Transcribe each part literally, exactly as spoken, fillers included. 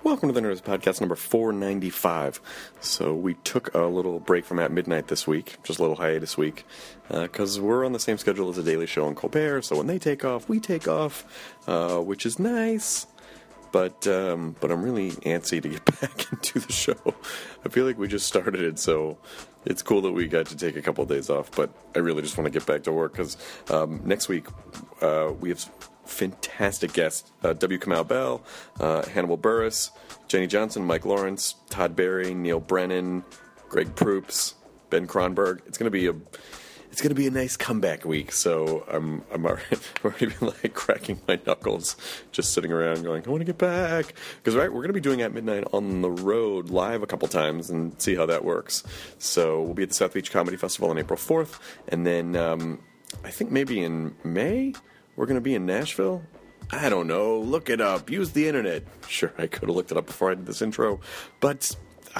Welcome to the Nerdist Podcast number four ninety-five. So we took a little break from At Midnight this week, just a little hiatus week, because uh, we're on the same schedule as The Daily Show and Colbert, so when they take off, we take off, uh, which is nice, but um, but I'm really antsy to get back into the show. I feel like we just started it, so it's cool that we got to take a couple of days off, but I really just want to get back to work, because um, next week uh, we have fantastic guests. Uh, W. Kamau Bell, uh, Hannibal Buress, Jenny Johnson, Mike Lawrence, Todd Barry, Neil Brennan, Greg Proops, Ben Kronberg. It's gonna be a it's gonna be a nice comeback week. So I'm I'm already, already been like cracking my knuckles, just sitting around going, I want to get back, because right we're gonna be doing At Midnight on the road live a couple times and see how that works. So we'll be at the South Beach Comedy Festival on April fourth, and then um, I think maybe in May we're going to be in Nashville? I don't know. Look it up. Use the internet. Sure, I could have looked it up before I did this intro, but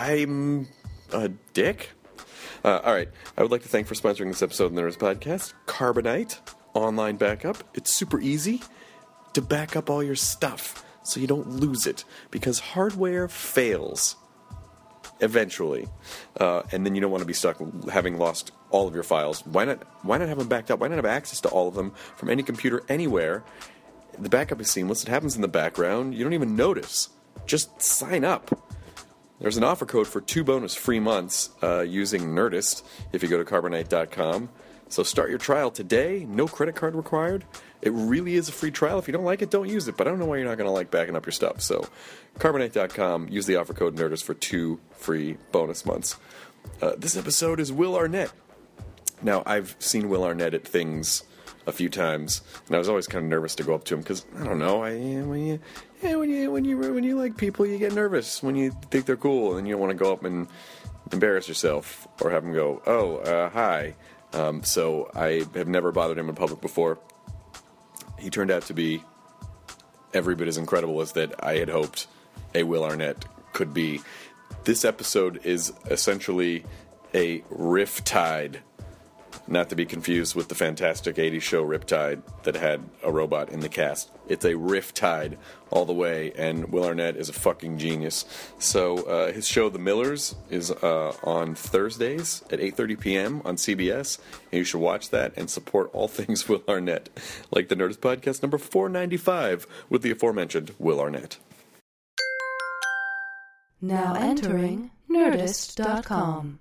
I'm a dick. Uh, all right. I would like to thank for sponsoring this episode of the Nerdist Podcast, Carbonite Online Backup. It's super easy to back up all your stuff so you don't lose it, because hardware fails eventually, uh, and then you don't want to be stuck having lost all of your files. Why not? Why not have them backed up? Why not have access to all of them from any computer anywhere? The backup is seamless. It happens in the background. You don't even notice. Just sign up. There's an offer code for two bonus free months uh, using Nerdist if you go to carbonite dot com. So start your trial today. No credit card required. It really is a free trial. If you don't like it, don't use it. But I don't know why you're not going to like backing up your stuff. So carbonite dot com. Use the offer code Nerdist for two free bonus months. Uh, this episode is Will Arnett. Now, I've seen Will Arnett at things a few times, and I was always kind of nervous to go up to him because, I don't know, I, when, you, yeah, when, you, when, you, when you like people, you get nervous when you think they're cool, and you don't want to go up and embarrass yourself or have them go, oh, uh, hi. Um, so I have never bothered him in public before. He turned out to be every bit as incredible as that I had hoped a Will Arnett could be. This episode is essentially a Riptide, not to be confused with the fantastic eighties show Riptide that had a robot in the cast. It's a Riptide all the way, and Will Arnett is a fucking genius. So uh, his show The Millers is uh, on Thursdays at eight thirty p.m. on C B S, and you should watch that and support all things Will Arnett, like the Nerdist Podcast number four ninety-five with the aforementioned Will Arnett. Now entering Nerdist dot com.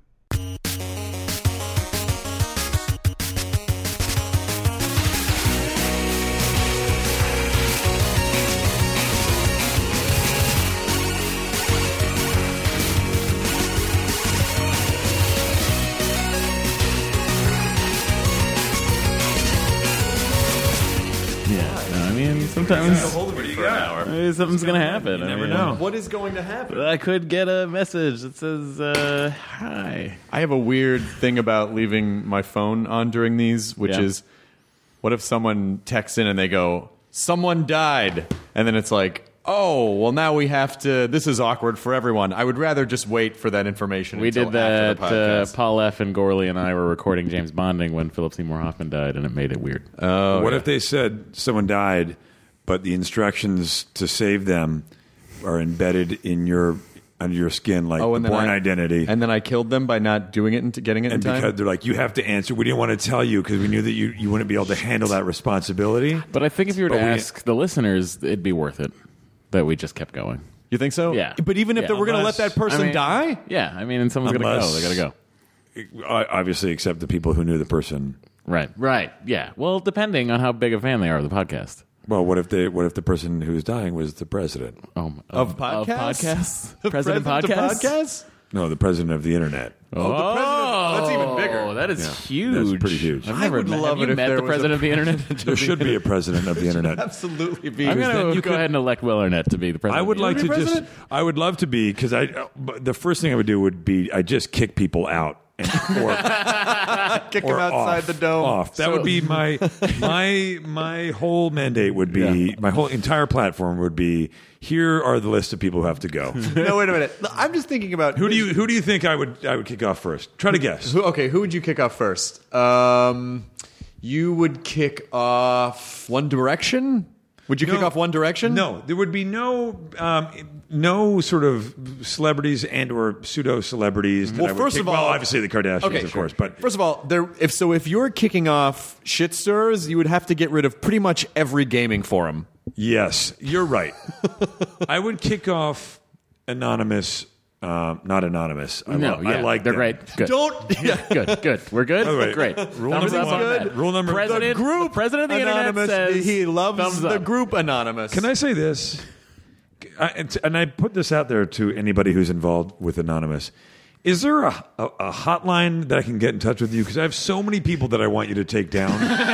Sometimes hold it for an hour. Maybe something's going to happen. You never I mean, know. What is going to happen? I could get a message that says, uh, hi. I have a weird thing about leaving my phone on during these, which Yeah. is, what if someone texts in and they go, someone died, and then it's like, oh, well, now we have to, this is awkward for everyone. I would rather just wait for that information We until did that. after the Uh, podcast. Paul F. and Gorley and I were recording James Bonding when Philip Seymour Hoffman died, and it made it weird. Oh, What yeah. if they said someone died, but the instructions to save them are embedded in your under your skin, like Oh, the and then born I- identity? And then I killed them by not doing it and getting it And in time? because they're like, you have to answer. We didn't want to tell you because we knew that you, you wouldn't be able to handle that responsibility. But I think if you were to But we- ask the listeners, it'd be worth it that we just kept going. You think so? Yeah. But even if Yeah. they were going to let Unless- that person I mean, die? Yeah, I mean, and someone's going to go. Unless- They got to go. Obviously, except the people who knew the person. Right, right, yeah. Well, depending on how big a fan they are of the podcast. Well, what if they? What if the person who's dying was the president? Oh, Of podcasts? Of podcasts? The President of podcasts? podcasts? No, the president of the internet. Oh, the president- that's even bigger. Oh, that is Yeah, huge. that's pretty huge. I've I never would met, love have it you if met there the was a president of the internet? There should be a president of the internet. Absolutely be. I'm going to you go could- ahead and elect Will Arnett to be the president. I would of the like to internet. just. I would love to be because I. uh, but the first thing I would do would be I just kick people out and or, Kick or him outside off, the dome. Off. That So- would be my my my whole mandate would be my whole entire platform would be. Here are the list of people who have to go. No, wait a minute. I'm just thinking about Who do you who do you think I would I would kick off first? Try to guess. Who, okay, who would you kick off first? Um, you would kick off One Direction. Would you No. kick off One Direction? No, there would be no um, no sort of celebrities and or pseudo celebrities. Well, first of all- well, obviously the Kardashians, Okay, of sure. course, but First of all, there. If so, if you're kicking off shit stirs, you would have to get rid of pretty much every gaming forum. yes, you're right. I would kick off anonymous, um, not anonymous. I, No, lo- yeah, I like they're them. great. Good. Don't. Good, good. We're good. By the way, Great. rule Thumbs number up on one. that. Rule number- president, the group president of the Anonymous. internet says he loves thumbs the up. group Anonymous. Can I say this? I, and- and I put this out there to anybody who's involved with Anonymous. Is there a, a, a hotline that I can get in touch with you? Because I have so many people that I want you to take down.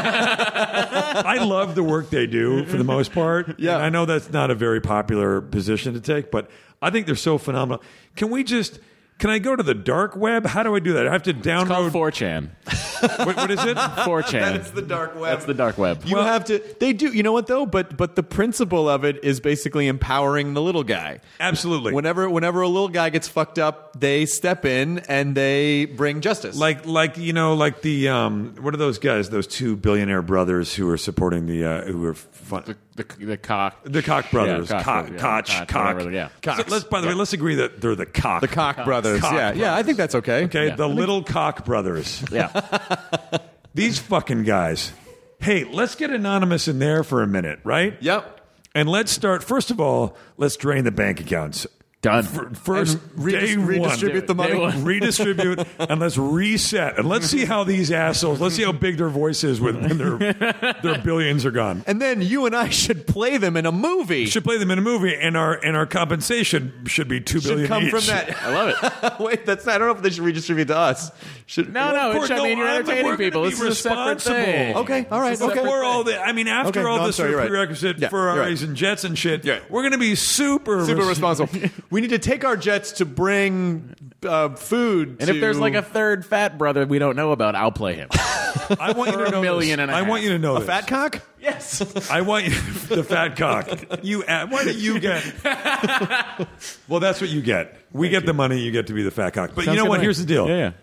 I love the work they do for the most part. Yeah. And I know that's not a very popular position to take, but I think they're so phenomenal. Can we just... Can I go to the dark web? How do I do that? I have to It's download... called four chan. what, what is it? four chan. That's the dark web. That's the dark web. You have to. They do. You know what though? But but the principle of it is basically empowering the little guy. Absolutely. Whenever whenever a little guy gets fucked up, they step in and they bring justice. Like, like you know, like the um, what are those guys? Those two billionaire brothers who are supporting the uh, who are fun, the, the, the cock. the Koch brothers, Yeah, Koch, Koch, yeah, Koch, Koch, Koch. whatever, yeah. So let's, by the way, let's agree that they're the Koch. the Koch brothers. Koch yeah, brothers. yeah. I think that's okay. Okay, Yeah. the little Koch brothers. Yeah. These fucking guys. Hey, let's get Anonymous in there for a minute, right? Yep. And let's start. First of all, let's drain the bank accounts. Done. For- First, And redis- day redistribute one. the money. Day one. Redistribute, and let's reset. And let's see how these assholes, let's see how big their voice is when, when their, their billions are gone. And then you and I should play them in a movie. We should play them in a movie, and our and our compensation should be two billion should come each. from that. I love it. Wait, that's I don't know if they should redistribute to us. Should No, no. Of It's, course, I no, mean, you're I'm- entertaining we're gonna people. be This is a separate responsible. thing. Okay, all right, It's a okay. separate Before all thing. the, I mean, after Okay, all no, I'm this sorry, sort of you're right. prerequisite Yeah, you're Ferraris right. and jets and shit, Yeah. we're going to be super Super res- responsible. We need to take our jets to bring uh, food. And to... if there's like a third fat brother we don't know about, I'll play him. I want you For to a know million this. and a I half. want you to know a this. fat cock. Yes. I want you the fat cock. You uh, why do you get? Well, that's what you get. We get the money. You get to be the fat cock. But Sounds you know good what? to me. Here's the deal. Yeah, yeah.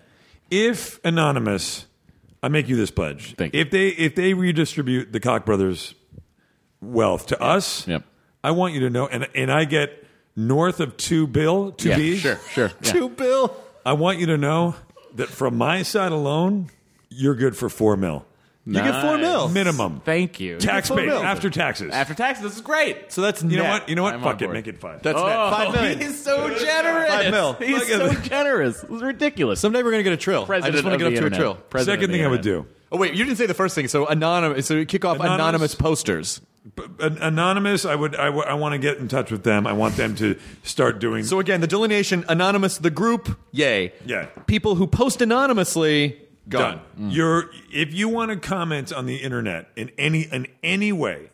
If Anonymous, I make you this pledge. Thank you. If they if they redistribute the Koch brothers' wealth to us, Yep. I want you to know, and and I get north of two bill, two Yeah, B's. sure, sure. Yeah. Two bill. I want you to know that from my side alone, you're good for four mil You get four Nice. mil. minimum. Thank you. Tax four paid mil. after taxes. After taxes, this is great. So that's you know net. what? You know what? I'm on Fuck it. board. Make it five. That's Oh, net. Five million. He's so generous. Five mil. He's Look at so this. generous. It was ridiculous. Someday we're gonna get a trill. President I just want of to get the up to a internet. trill. President Second of the thing I would internet. do. Oh wait, you didn't say the first thing. So anonymous. So you kick off Anonymous- anonymous posters. An- Anonymous, I would. I, w- I want to get in touch with them. I want them to start doing. So again, the delineation anonymous, the group, yay. Yeah. People who post anonymously, gone. done. You're if you want to comment on the internet in any in any way,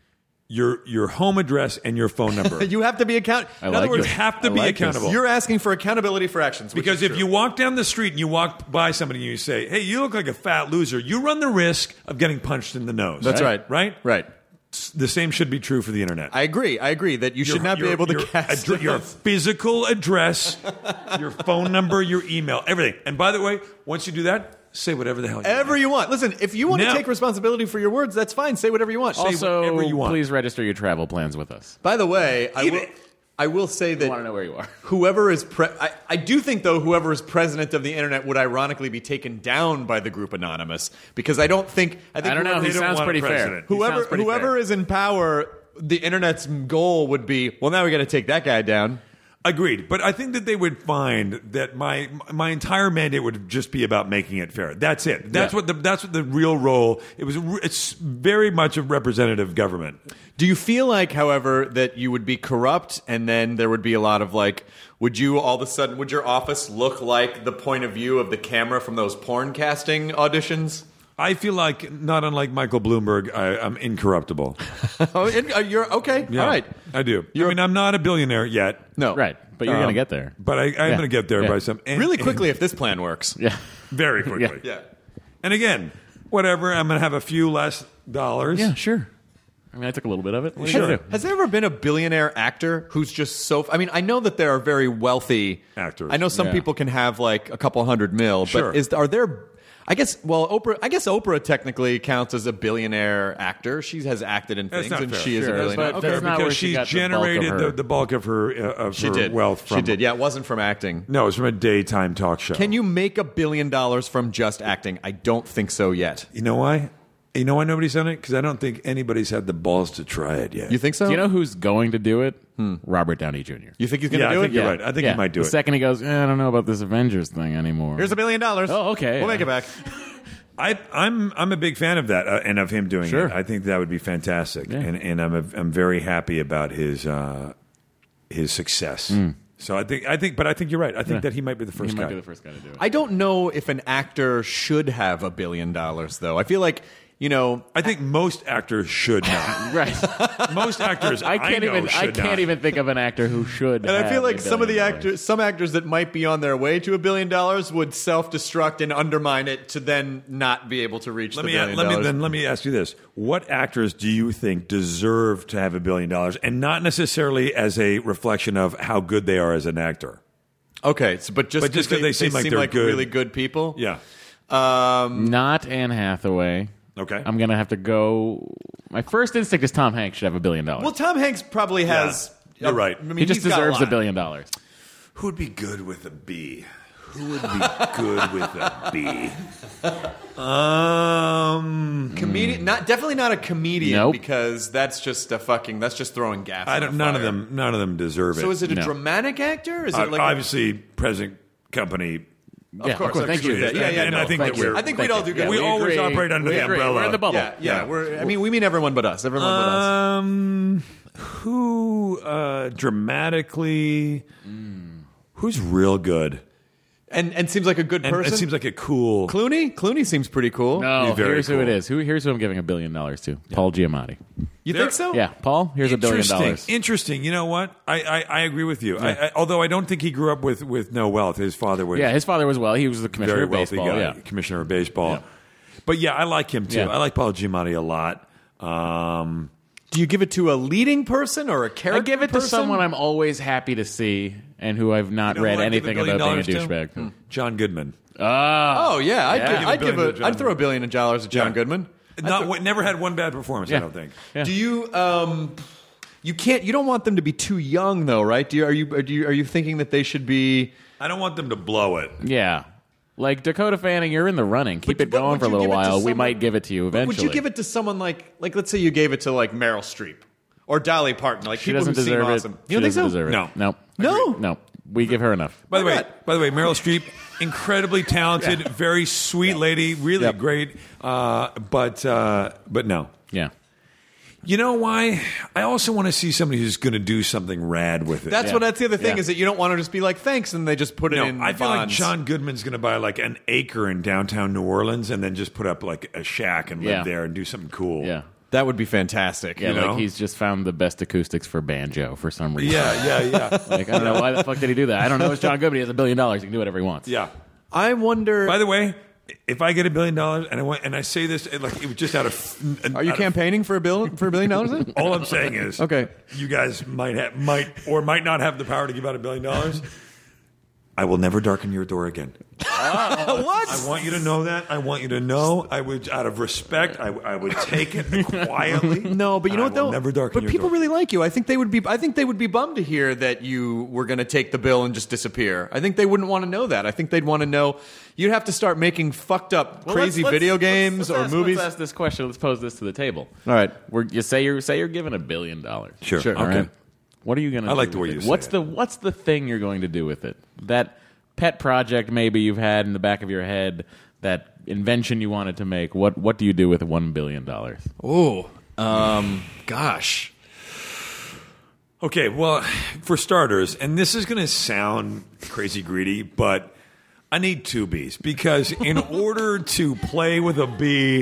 your your home address and your phone number. You have to be account. I In like other words, this. You have to I be like this. accountable. you're asking for accountability for actions. which Because is if true. you walk down the street and you walk by somebody and you say, "Hey, you look like a fat loser," you run the risk of getting punched in the nose. That's right. Right. right. The same should be true for the internet. I agree. I agree that you should Your- not be your- able to your cast addre- your physical address, your phone number, your email, everything. And by the way, once you do that, say whatever the hell you Ever want. you want. Listen, if you want Now- to take responsibility for your words, that's fine. Say whatever you want. Also, whatever you want. please register your travel plans with us. By the way, I Even- will, I will say I want to that know where you are. whoever is pre- I, I do think though whoever is president of the internet would ironically be taken down by the group Anonymous because I don't think I think I don't know. whoever, He don't sounds want a pretty fair. president. He whoever, sounds pretty whoever fair. is in power, the internet's goal would be well now we got to take that guy down. Agreed, but I think that they would find that my my entire mandate would just be about making it fair. That's it. That's Yeah. what the that's what the real role. It was. a- It's very much a representative government. Do you feel like, however, that you would be corrupt and then there would be a lot of like, would you all of a sudden, would your office look like the point of view of the camera from those porn casting auditions? I feel like, not unlike Michael Bloomberg, I, I'm incorruptible. Oh, and, uh, you're okay. Yeah, All right. I do. You're- I mean, I'm not a billionaire yet, No. Right, but you're Um, going to get there. but I, I'm Yeah. going to get there Yeah. by some and- Really and quickly if this plan works. Yeah. very quickly. Yeah. And again, whatever. I'm going to have a few less dollars. Yeah, sure. I mean, I took a little bit of it. What are you Sure. gonna do? Has there ever been a billionaire actor who's just so? I mean, I know that there are very wealthy Actors. I know some Yeah. people can have like a couple hundred mil, Sure. but is are there? I guess. Well, Oprah. I guess Oprah technically counts as a billionaire actor. She has acted in That's things, not and fair. she is Sure, a billionaire. but Okay. that's not because where she she's got the bulk of generated her- the, the bulk of her uh, of She her did. wealth from. She did. Yeah, it wasn't from acting. No, it was from a daytime talk show. Can you make a billion dollars from just acting? I don't think so yet. You know why? You know why nobody's done it? Because I don't think anybody's had the balls to try it yet. You think so? Do you know who's going to do it? Robert Downey Junior You think he's going to Yeah, I do think it? you're right. I think yeah. he might do the it. second he goes, eh, I don't know about this Avengers thing anymore. Here's a billion dollars. Oh, okay. We'll make it back. I, I'm I'm a big fan of that uh, and of him doing Sure. it. I think that would be fantastic, Yeah. and and I'm a, I'm very happy about his uh, his success. So I think I think, but I think you're right. I think Yeah. that he might be the first he guy. might be the first guy to do it. I don't know if an actor should have a billion dollars, though. I feel like, you know, I think most actors should not. right. Most actors, I can't know, even. I should can't not. even think of an actor who should. and I have feel like a some of the billion dollars. actors, some actors that might be on their way to a billion dollars would self-destruct and undermine it to then not be able to reach Let the me billion let me dollars. then let me ask you this: what actors do you think deserve to have a billion dollars, and not necessarily as a reflection of how good they are as an actor? Okay, so, but just But just 'cause they seem like seem they're like good. really good people. Yeah. Not Anne Hathaway. Okay. I'm gonna have to go. My first instinct is Tom Hanks should have a billion dollars. Well, Tom Hanks probably has. You're right. I mean, he just he's got deserves a lot. billion dollars. Who would be good with a B? Who would be good with a B? Um, Comedian, not definitely not a comedian Nope. because that's just a fucking that's just throwing gas. I on don't. a None of fire. them. None of them deserve it. So is it a No. dramatic actor? Is it Uh, like obviously present company? Yeah, of course, course. Thank you. Yeah, yeah, yeah, and no, I think thank that you. we're. I think Thank we'd all you. do good. Yeah, we always agree. operate under We the agree. umbrella. We're in the bubble. Yeah, yeah. We're. I mean, we mean everyone but us. Everyone but us. Um, who uh, dramatically? Who's real good? And and seems like a good And person. it seems like a cool. Clooney. Clooney seems pretty cool. No, Very here's who cool. it is. Who here's who I'm giving a billion dollars to? Paul Giamatti. You There- think so? Yeah, Paul. Here's a billion Interesting. dollars. Interesting. You know what? I, I, I agree with you. I, I, although I don't think he grew up with, with no wealth. His father was Yeah, his father was well. He was the commissioner very of wealthy baseball. guy, Yeah. commissioner of baseball. Yeah. But yeah, I like him too. Yeah. I like Paul Giamatti a lot. Um, Do you give it to a leading person or a character? I give it to person? someone I'm always happy to see and who I've not you know read who I'd give anything billion about being a dollars to? douchebag. John Goodman. Ah, Oh yeah, I'd Yeah. give, Give a I'd, give billion a, to John I'd throw a billion of dollars at John Yeah. Goodman. Not, throw- never had one bad performance. I Yeah. don't think. Yeah. Do you? Um, you can't. You don't want them to be too young, though, right? Do you? Are you? Are you? Are you thinking that they should be? I don't want them to blow it. yeah. Like Dakota Fanning, you're in the running. Keep But- it but going would for a you little give it to while. We someone- might give it to you eventually. Would you give it to someone like, like, let's say you gave it to like Meryl Streep or Dolly Parton, like She people doesn't who seem deserve it. awesome? She You don't think doesn't so? deserve it. No. No. No? No. We give her enough. By the Why way, not? by the way, Meryl Streep, incredibly talented, very sweet lady, really Yep. great. Uh, but uh, but no. Yeah. You know why? I also want to see somebody who's going to do something rad with it. That's Yeah. what. That's the other thing Yeah. is that you don't want to just be like thanks and they just put it no, in. I feel bonds. like John Goodman's going to buy like an acre in downtown New Orleans and then just put up like a shack and live Yeah. there and do something cool. Yeah. That would be fantastic. Yeah, You like know? he's just found the best acoustics for banjo for some reason. Yeah, yeah, yeah. Like, I don't know why the fuck did he do that. I don't know. It's John Goodman. He has a billion dollars. He can do whatever he wants. yeah. I wonder. By the way, if I get a billion dollars and I want, and I say this like it was just out of Are you out of- campaigning for a bill for a billion dollars? Then? All I'm saying is, Okay. you guys might have, might or might not have the power to give out a billion dollars. I will never darken your door again. What? I want you to know that. I want you to know. I would, out of respect, I, I would take it quietly. No, but you know I what though? will never darken but your people door. really like you. I think they would be. I think they would be bummed to hear that you were going to take the bill and just disappear. I think they wouldn't want to know that. I think they'd want to know. You'd have to start making fucked up, Well, crazy let's- let's- video let's- games let's or ask, movies. Let's ask this question. Let's pose this to the table. All right. We're, you say you're say you're given a billion dollars. Sure. Sure. All Okay. right. What are you going to? I do like the way with you it? say What's it. the What's the thing you're going to do with it? That pet project maybe you've had in the back of your head. That invention you wanted to make. What What do you do with one billion dollars? Oh, um, gosh. Okay, well, for starters, and this is going to sound crazy greedy, but I need two bees because in order to play with a bee,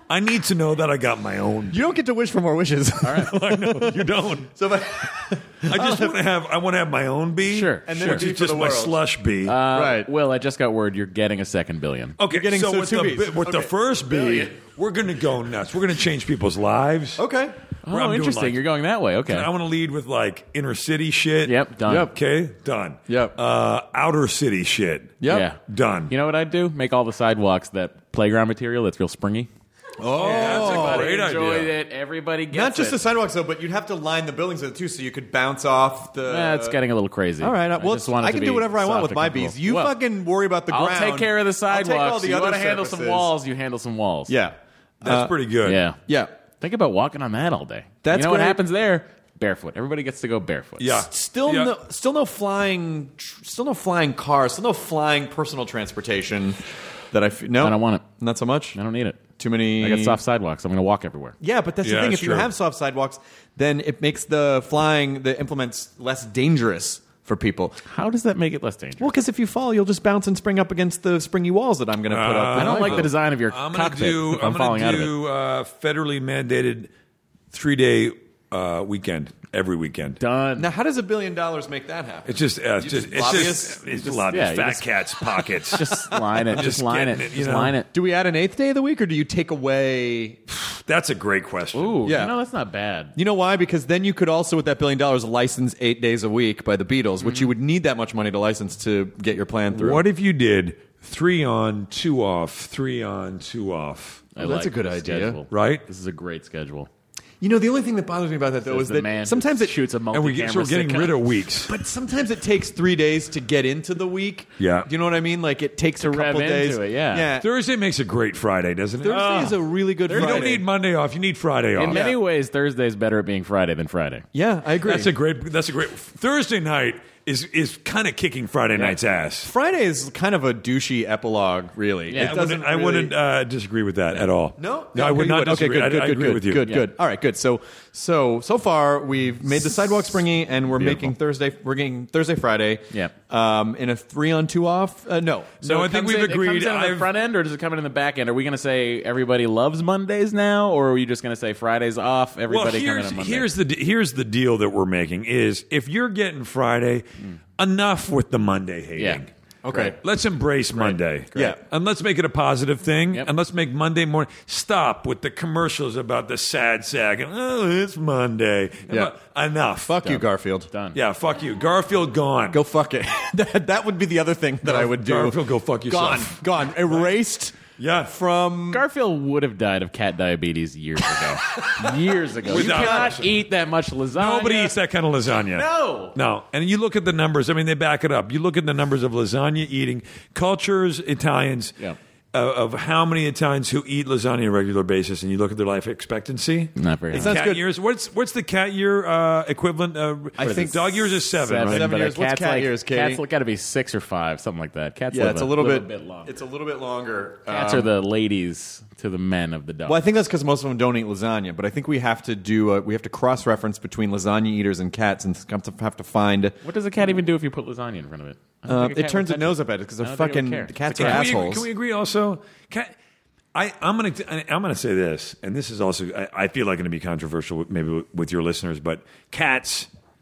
I need to know that I got my own. You don't get to wish for more wishes. All right. I know you don't. So, if I, I just want to have. I want to have my own bee. Sure, And then sure. a bee It's for just the my world. slush bee. Uh, Right. Will, I just got word you're getting a second billion. okay, you're getting so, so with, two the, bees. with the Okay. first bee, we're going to go nuts. We're going to change people's lives. okay. Oh, I'm doing, interesting. like- You're going that way. Okay. I want to lead with like inner city shit. Yep, done. Yep. Okay, done. Yep. Uh, outer city shit. Yep. Yeah. Done. You know what I'd do? Make all the sidewalks that playground material that's real springy. Oh, That's a great Enjoyed idea. it. Everybody gets not just it. the sidewalks though, but you'd have to line the buildings with it too, so you could bounce off the. That's getting a little crazy. All right. I Well, just want it I to can be do whatever I want soft with and my comfortable. bees. You Well, fucking worry about the I'll ground. take care of the I'll take all sidewalks. the You other want to handle some surfaces. walls? You handle some walls. Yeah. That's pretty good. Yeah. Yeah. Think about walking on that all day. That's you know what great. happens there? Barefoot. Everybody gets to go barefoot. Yeah. Still, Yeah. no, still no flying, tr- still no flying cars, still no flying personal transportation. That I f- no, I don't want it. Not so much. I don't need it. Too many. I got soft sidewalks. I'm going to walk everywhere. Yeah, but that's Yeah, the thing. that's If you true. have soft sidewalks, then it makes the flying, the implements less dangerous for people. How does that make it less dangerous? Well, because if you fall, you'll just bounce and spring up against the springy walls that I'm going to put up. I don't like the design of your I'm gonna cockpit do. if I'm, I'm falling gonna out of it. do uh, federally mandated three day uh, weekend every weekend. Done. Now, how does a billion dollars make that happen? It's just, uh, it's You just, just it's lobbyists? just, it's Just- a lot yeah, of you fat just- cats' pockets. Just line it. Just, just line it. getting it, you Just know? line it. Do we add an eighth day of the week, or do you take away? That's a great question. Ooh, Yeah. you know, that's not bad. You know why? Because then you could also, with that billion dollars, license eight days a week by the Beatles, which you would need that much money to license to get your plan through. What if you did three on, two off, three on, two off? I Well, that's like a good this idea. schedule. Right? This is a great schedule. You know, the only thing that bothers me about that, though, Says is the that man sometimes who it shoots a And we get, so multi-camera we're getting sitcom. rid of weeks. But sometimes it takes three days to get into the week. Yeah. Do you know what I mean? Like it takes To a couple rev days. into it, yeah. Yeah. Thursday makes a great Friday, doesn't it? Thursday Ah. is a really good You Friday. don't need Monday off. You need Friday off. In many ways, Thursday's better at being Friday than Friday. Yeah, I agree. That's a great. That's a great. Thursday night is is kind of kicking Friday night's ass. Friday is kind of a douchey epilogue, really. Yeah. It I doesn't wouldn't, I really- wouldn't uh, disagree with that at all. No, no, I would you not. Okay, Disagree. good, I, good, I good, agree good, with you. Good, Yeah. good. All right, good. So, so, so far we've made the sidewalk springy, and we're Beautiful. making Thursday. We're getting Thursday, Friday. Yeah. Um, in a three on two off. Uh, no. So No, I it think comes we've in- agreed. It comes in on the I've- front end, or does it come in in the back end? Are we going to say everybody loves Mondays now, or are we just going to say Fridays off? Well, Everybody coming here's, on Monday. here's the de- here's the deal that we're making is if you're getting Friday, enough with the Monday hating. Yeah. Okay. Let's embrace Monday. Great. Yeah. And let's make it a positive thing. Yep. And let's make Monday morning. Stop with the commercials about the sad sack. And, oh, it's Monday. Yeah. Enough. Fuck you, Garfield. Done. Yeah, fuck you. Garfield gone. Go fuck it. that, that would be the other thing that Gar- I would do. Garfield, go fuck yourself. Gone. Gone. Erased. Yeah. From Garfield would have died of cat diabetes years ago. years ago. Without you cannot question. eat that much lasagna. Nobody eats that kind of lasagna. No. No. And you look at the numbers. I mean, they back it up. You look at the numbers of lasagna eating cultures, Italians, Yeah. uh, of how many Italians who eat lasagna on a regular basis, and you look at their life expectancy. Not very In high. Sounds cat good. years. What's what's the cat year uh, equivalent? Uh, I think dog years is seven. Seven, right? Seven but a years. What's cat's cat like, years, Katie? Cats got to be six or five, something like that. Cats yeah, live it's a little, bit. bit long. It's a little bit longer. Cats Um, are the ladies to the men of the dog. Well, I think that's because most of them don't eat lasagna, but I think we have to do a, we have to cross reference between lasagna eaters and cats, and have to have to find. What does a cat even do if you put lasagna in front of it? I don't Uh, think a it cat turns would its touch nose it. up at it because I they're don't think it would fucking care. the cats Can are Can we, agree, assholes. can we agree also? Cat, I, I'm going to I'm going to say this, and this is also I, I feel like going to be controversial, with, maybe with, with your listeners, but cats.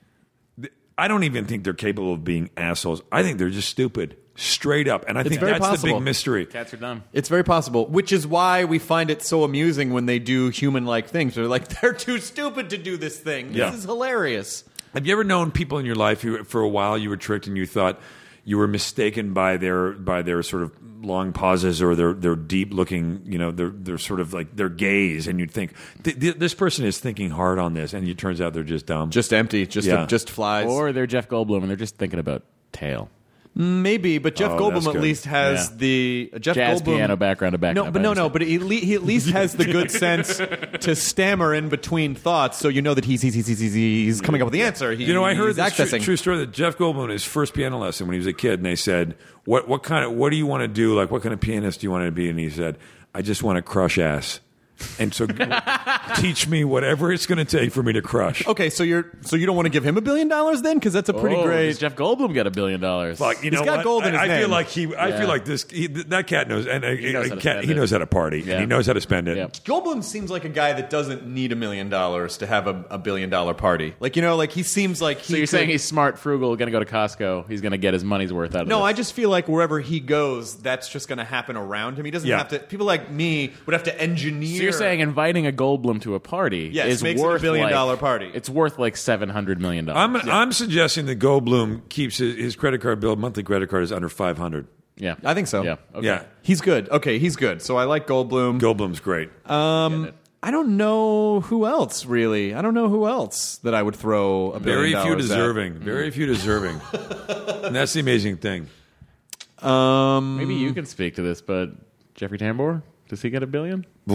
th- I don't even think they're capable of being assholes. I think they're just stupid, straight up, and I think very that's the possible. big mystery. Cats are dumb. It's very possible, which is why we find it so amusing when they do human-like things. They're like, they're too stupid to do this thing. This Yeah. is hilarious. Have you ever known people in your life who, for a while, you were tricked and you thought you were mistaken by their by their sort of long pauses or their their deep looking, you know, their their sort of like their gaze, and you'd think th- th- this person is thinking hard on this, and it turns out they're just dumb. Just empty. Just Yeah. just flies. Or they're Jeff Goldblum and they're just thinking about tail. Maybe, but Jeff Oh, Goldblum that's at good. least has Yeah. the uh, Jeff Jazz Goldblum piano background to back No, up, but I no, no. understand. But he, le- he at least has the good sense to stammer in between thoughts, so you know that he's he's he's, he's, he's coming up with the answer. He, You know, I heard he's this true, accessing. true story that Jeff Goldblum, his first piano lesson when he was a kid, and they said, "What what kind of what do you want to do? Like, what kind of pianist do you want to be?" And he said, "I just want to crush ass." And so, teach me whatever it's going to take for me to crush. Okay, so you're so you don't want to give him a billion dollars then? Because that's a pretty Oh, great. does Jeff Goldblum get a billion dollars? Fuck, you He's know got what? gold in his I, I name. feel like he. I Yeah. feel like this. He, that cat knows, and he knows knows, how to cat, spend he it. knows how to party, Yeah. and he knows how to spend it. Yep. Goldblum seems like a guy that doesn't need a million dollars to have a, a billion dollar party. Like you know, like he seems like. He so you're could- saying he's smart, frugal, going to go to Costco. He's going to get his money's worth out of No, this. I just feel like wherever he goes, that's just going to happen around him. He doesn't Yeah. have to. People like me would have to engineer. So you're saying inviting a Goldblum to a party Yes, is makes it a worth billion like, dollar party. It's worth like seven hundred million dollars. I'm I'm suggesting that Goldblum keeps his, his credit card bill, monthly credit card is under five hundred. Yeah, I think so. Yeah, okay. Yeah, He's good. Okay, he's good. So I like Goldblum. Goldblum's great. Um, I don't know who else really. I don't know who else that I would throw a billion Very few dollars deserving. Very few deserving. And that's the amazing thing. At. Um, Maybe you can speak to this, but Jeffrey Tambor, does he get a billion? Ooh,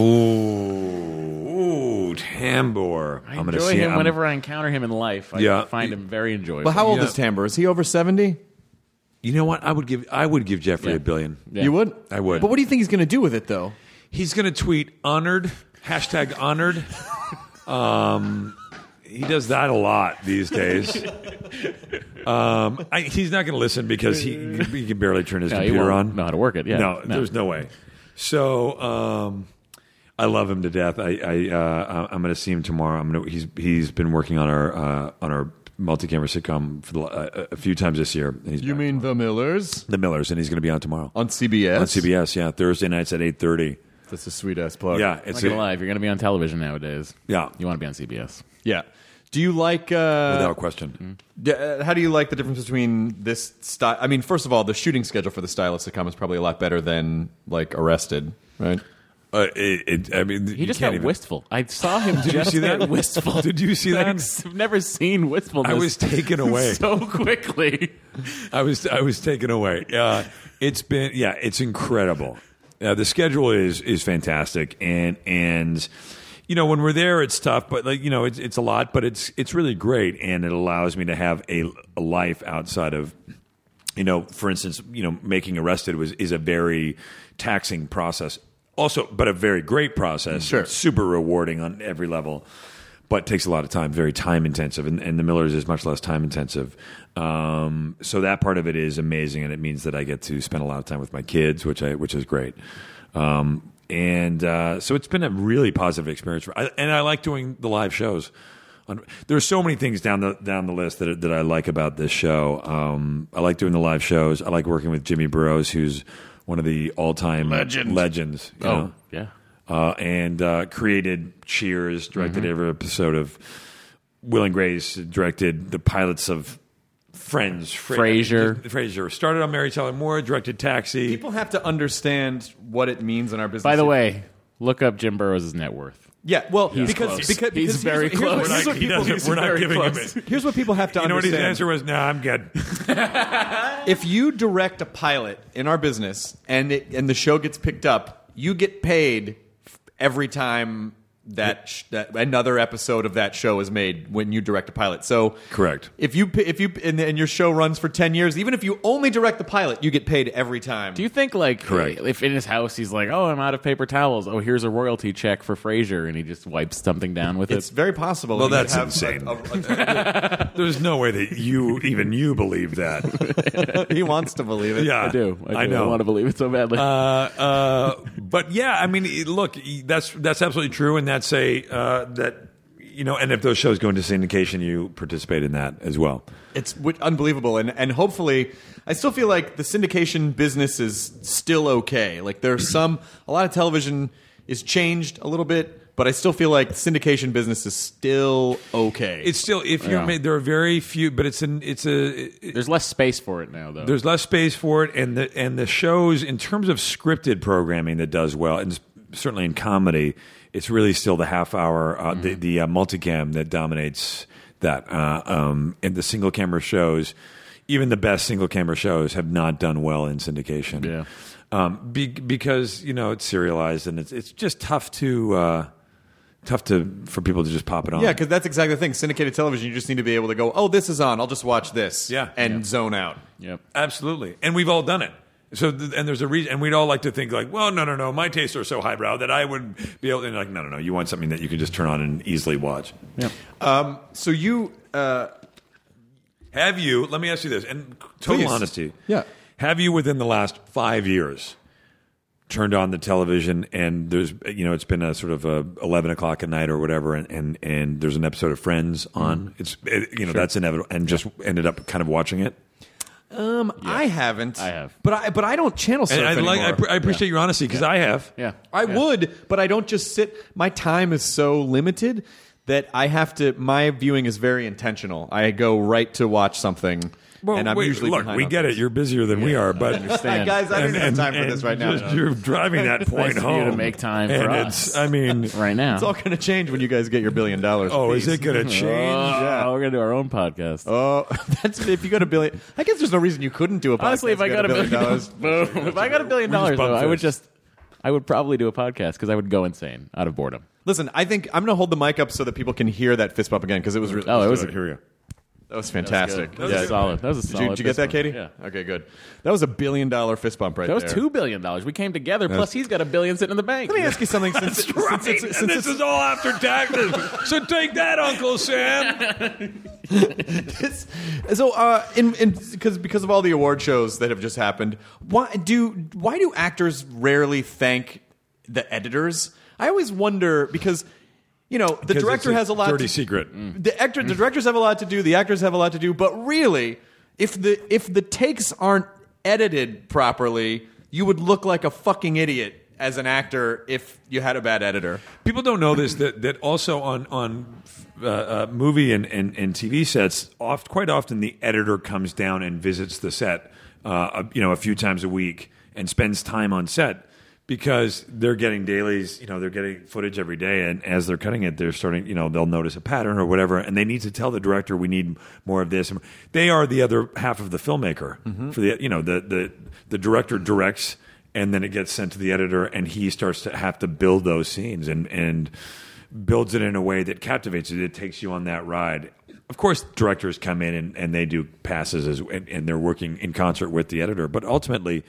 ooh, Tambor. I I'm gonna enjoy see him I'm- whenever I encounter him in life. I Yeah. find him very enjoyable. but how old Yeah. is Tambor? Is he over seventy? You know what? I would give. I would give Jeffrey Yeah. a billion. Yeah. You would. I would. But what do you think he's going to do with it, though? He's going to tweet honored hashtag honored. Um, he does that a lot these days. Um, I, he's not going to listen because he he can barely turn his No, he computer won't on. know how to work it. Yeah, No, there's no way. So um, I love him to death. I, I uh, I'm going to see him tomorrow. I'm going to. He's he's been working on our uh, on our multi-camera sitcom for the, uh, a few times this year. He's You mean The Millers The Millers, and he's going to be on tomorrow on C B S? on C B S. Yeah, Thursday nights at eight thirty. That's a sweet ass plug. Yeah, I'm it's not gonna a- lie. If you're going to be on television nowadays, Yeah. you want to be on C B S. yeah. Do you like? Uh, without question. d- uh, how do you like the difference between this style? I mean, first of all, the shooting schedule for the style of sitcom is probably a lot better than like Arrested, right? Uh, it, it, I mean, He just got wistful. I saw him Did you just see get that? wistful. Did you see that? I've never seen wistfulness. I was taken away. so quickly. I was I was taken away. Uh, it's been yeah, it's incredible. Uh, the schedule is is fantastic, and and you know when we're there, it's tough, but like you know it's it's a lot, but it's it's really great, and it allows me to have a, a life outside of. You know, for instance, you know, making Arrested was is a very taxing process. Also, but a very great process. Sure. It's super rewarding on every level, but takes a lot of time, very time intensive. And, and The Millers is much less time intensive. Um, so that part of it is amazing, and it means that I get to spend a lot of time with my kids, which I which is great. Um, and uh, so it's been a really positive experience. For, I, and I like doing the live shows. There's so many things down the down the list that that I like about this show. Um, I like doing the live shows. I like working with Jimmy Burrows, who's one of the all-time Legend. legends. You Oh, know? yeah. Uh, and uh, created Cheers, directed every episode of Will and Grace, directed the pilots of Friends, Fra- Frasier. Frasier. Started on Mary Tyler Moore, directed Taxi. People have to understand what it means in our business. By the way, look up Jim Burrows' net worth. yeah, well, He's because, close. because He's because very here's what- close. Here's what, He here's what doesn't- people, we're not very giving close. him it. here's what people have to You know what his understand. answer was? No, I'm good. If you direct a pilot in our business and it, and the show gets picked up, you get paid f- every time that sh- that another episode of that show is made when you direct a pilot. So Correct. If you p- if you and, and your show runs for ten years, even if you only direct the pilot, you get paid every time. Do you think, like, Correct. if in his house he's like, oh, I'm out of paper towels. Oh, here's a royalty check for Frasier, and he just wipes something down with It's it? very possible. Well, that you that's have insane. a- a- There's no way that you, even you, believe that. a- he wants to believe it. Yeah, I do. I, do. I know. I want to believe it so badly. Uh, uh, but yeah, I mean, it- look, that's that's absolutely true, and that's a uh, that you know, and if those shows go into syndication, you participate in that as well. It's w- unbelievable, and and hopefully, I still feel like the syndication business is still okay. Like there's some, a lot of television is changed a little bit, but I still feel like the syndication business is still okay. It's still if you're Yeah. made, there are very few, but it's an it's a it, There's less space for it now, though. there's less space for it, and the and the shows in terms of scripted programming that does well, and certainly in comedy, it's really still the half hour, uh, the, the uh, multicam that dominates that. Uh, um, and the single camera shows, even the best single camera shows, have not done well in syndication. Yeah. Um, be, because you know it's serialized, and it's it's just tough to uh, tough to for people to just pop it on. yeah, because that's exactly the thing. Syndicated television, you just need to be able to go, oh, this is on. I'll just watch this. Yeah. and Yeah. zone out. Yep. Absolutely, and we've all done it. So, th- and there's a reason, and we'd all like to think like, well, no, no, no, my tastes are so highbrow that I would be able to, and like, no, no, no, you want something that you can just turn on and easily watch. Yeah. Um, so you, uh, Have you, let me ask you this, and total Please. honesty. Yeah. Have you, within the last five years, turned on the television and there's, you know, it's been a sort of a eleven o'clock at night or whatever, and, and, and there's an episode of Friends on. Mm. It's, it, you know, sure. that's inevitable, and just ended up kind of watching it? Um, yeah. I haven't. I have, but I but I don't channel surf and I, anymore. like, I, I appreciate yeah. your honesty because yeah. I have. Yeah, I yeah. would, but I don't just sit. My time is so limited that I have to. My viewing is very intentional. I go right to watch something. Well, and I'm wait, usually look, we get it. You're busier than yeah, we are, but understand. guys, I don't and, have time and, for this right now. Just, you're driving that point nice home. For you to make time and for it's, us. I mean, right now, it's all going to change when you guys get your billion dollars. Oh, piece. is it going to change? Oh, yeah. we're gonna do our own podcast. Oh, that's if you got a billion. I guess there's no reason you couldn't do a podcast. Honestly, if I got a billion dollars, boom. If I got a billion dollars, though, I would just, I would probably do a podcast because I would go insane out of boredom. listen, I think I'm going to hold the mic up so that people can hear that fist bump again because it was really. Oh, it was. good. Here we go. That was fantastic. That was, that was yeah. solid. That was a Did solid. you, did you get that, fist Katie? bump. Yeah. Okay, good. That was a billion dollar fist bump right That was there. two billion dollars. We came together. Plus, he's got a billion sitting in the bank. Let me ask you something. Since, That's right. since, since, and since this is all after taxes. So take that, Uncle Sam. this, so, uh, in, in, because because of all the award shows that have just happened, why do why do actors rarely thank the editors? I always wonder because. You know, the because director it's a has a lot. Dirty to, secret. Mm. The actor, the directors have a lot to do. The actors have a lot to do. But really, if the if the takes aren't edited properly, you would look like a fucking idiot as an actor if you had a bad editor. People don't know this that that also on on uh, uh, movie and, and, and T V sets, oft quite often the editor comes down and visits the set, uh, you know, a few times a week and spends time on set. Because they're getting dailies, you know, they're getting footage every day, and as they're cutting it, they're starting, you know, they'll notice a pattern or whatever, and they need to tell the director, we need more of this. They are the other half of the filmmaker. Mm-hmm. For the, you know, the, the the director directs, and then it gets sent to the editor, and he starts to have to build those scenes and and builds it in a way that captivates you. It takes you on that ride. Of course, directors come in and, and they do passes, as, and, and they're working in concert with the editor, but ultimately.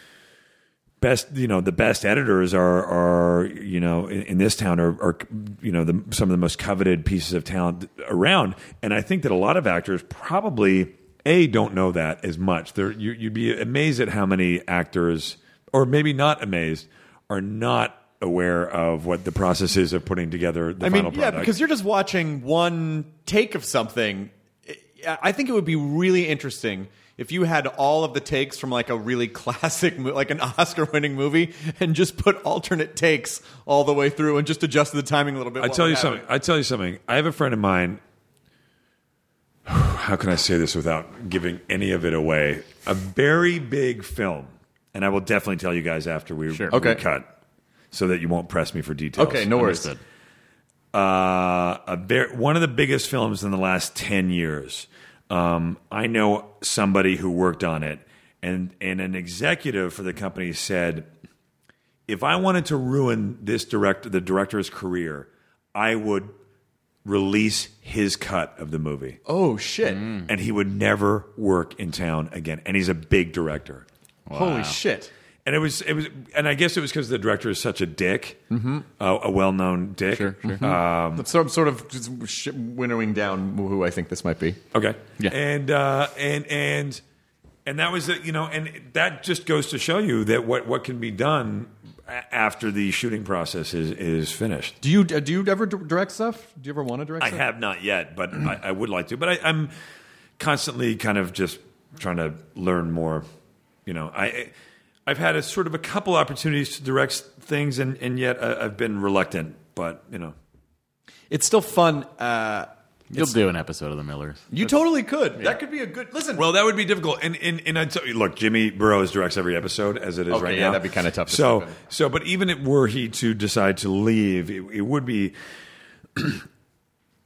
Best, you know, the best editors are, are you know, in, in this town are, are you know, the, some of the most coveted pieces of talent around. And I think that a lot of actors probably, A, don't know that as much. They're, you, you'd be amazed at how many actors, or maybe not amazed, are not aware of what the process is of putting together the I final mean, yeah, product. because you're just watching one take of something. I think it would be really interesting if you had all of the takes from like a really classic, like an Oscar-winning movie, and just put alternate takes all the way through and just adjusted the timing a little bit. I tell you something. I tell you something. I have a friend of mine. How can I say this without giving any of it away? A very big film, and I will definitely tell you guys after we, sure. we okay. cut, so that you won't press me for details. Okay, no worries. Understood. Uh, a very, one of the biggest films in the last ten years. Um, I know somebody who worked on it, and, and an executive for the company said, if I wanted to ruin this director, the director's career, I would release his cut of the movie. Oh, shit. Mm. And he would never work in town again. And he's a big director. Wow. Holy shit. And it was, it was, and I guess it was because the director is such a dick, mm-hmm. uh, a well-known dick. Sure, sure. Um, So I'm sort of just sh- winnowing down who I think this might be. Okay. Yeah. And uh, and and and that was it, you know, and that just goes to show you that what, what can be done a- after the shooting process is, is finished. Do you uh, do you ever d- direct stuff? Do you ever want to direct I stuff? have not yet, but I, I would like to. But I, I'm constantly kind of just trying to learn more. You know, I I've had a sort of a couple opportunities to direct things, and, and yet I, I've been reluctant. But you know, It's still fun. Uh, You'll do an episode of The Millers. you totally could. That could be a good... Listen. well, that would be difficult. And and, and I tell you, look, Jimmy Burrows directs every episode as it is Okay, right yeah, now. that'd be kinda tough to So step in. so, but even if were he to decide to leave, it, it would be.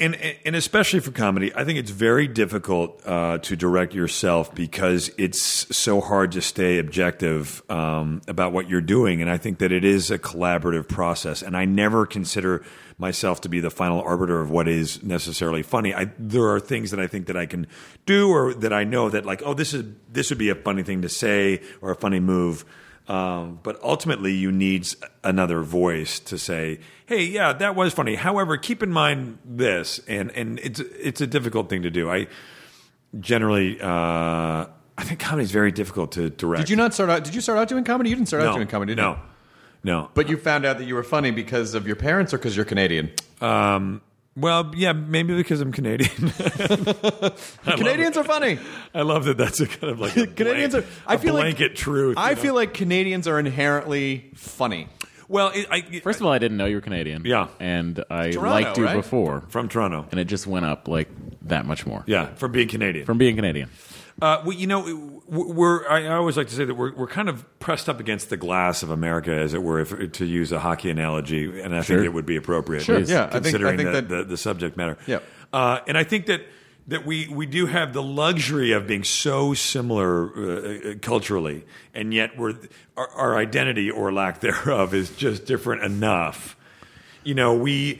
And, and especially for comedy, I think it's very difficult uh, to direct yourself because it's so hard to stay objective um, about what you're doing. And I think that it is a collaborative process. And I never consider myself to be the final arbiter of what is necessarily funny. I, there are things that I think that I can do, or that I know that, like, oh, this is this would be a funny thing to say or a funny move. Um, but ultimately, you need another voice to say, "Hey, yeah, that was funny." However, keep in mind this, and and it's it's a difficult thing to do. I generally, uh, I think comedy is very difficult to direct. Did you not start out? Did you start out doing comedy? You didn't start No, out doing comedy, did no, you? no. But you found out that you were funny because of your parents or because you're Canadian? Um, well, yeah, maybe because I'm Canadian. Canadians are funny. I love that. That's a kind of like a Canadians blank, are. I a feel blanket like truth. I you know? feel like Canadians are inherently funny. Well, it, I, First of all, I didn't know you were Canadian. Yeah. And I Toronto, liked you right? before. from Toronto. And it just went up like that much more. Yeah, from being Canadian. From being Canadian. Uh, we, you know, we're. I always like to say that we're we're kind of pressed up against the glass of America, as it were, if, to use a hockey analogy, and I Sure. think it would be appropriate. Sure. Yeah, I think- I considering think the, that- the, the subject matter. Yeah. uh, and I think that that we we do have the luxury of being so similar uh, culturally, and yet we're our, our identity or lack thereof is just different enough. You know, we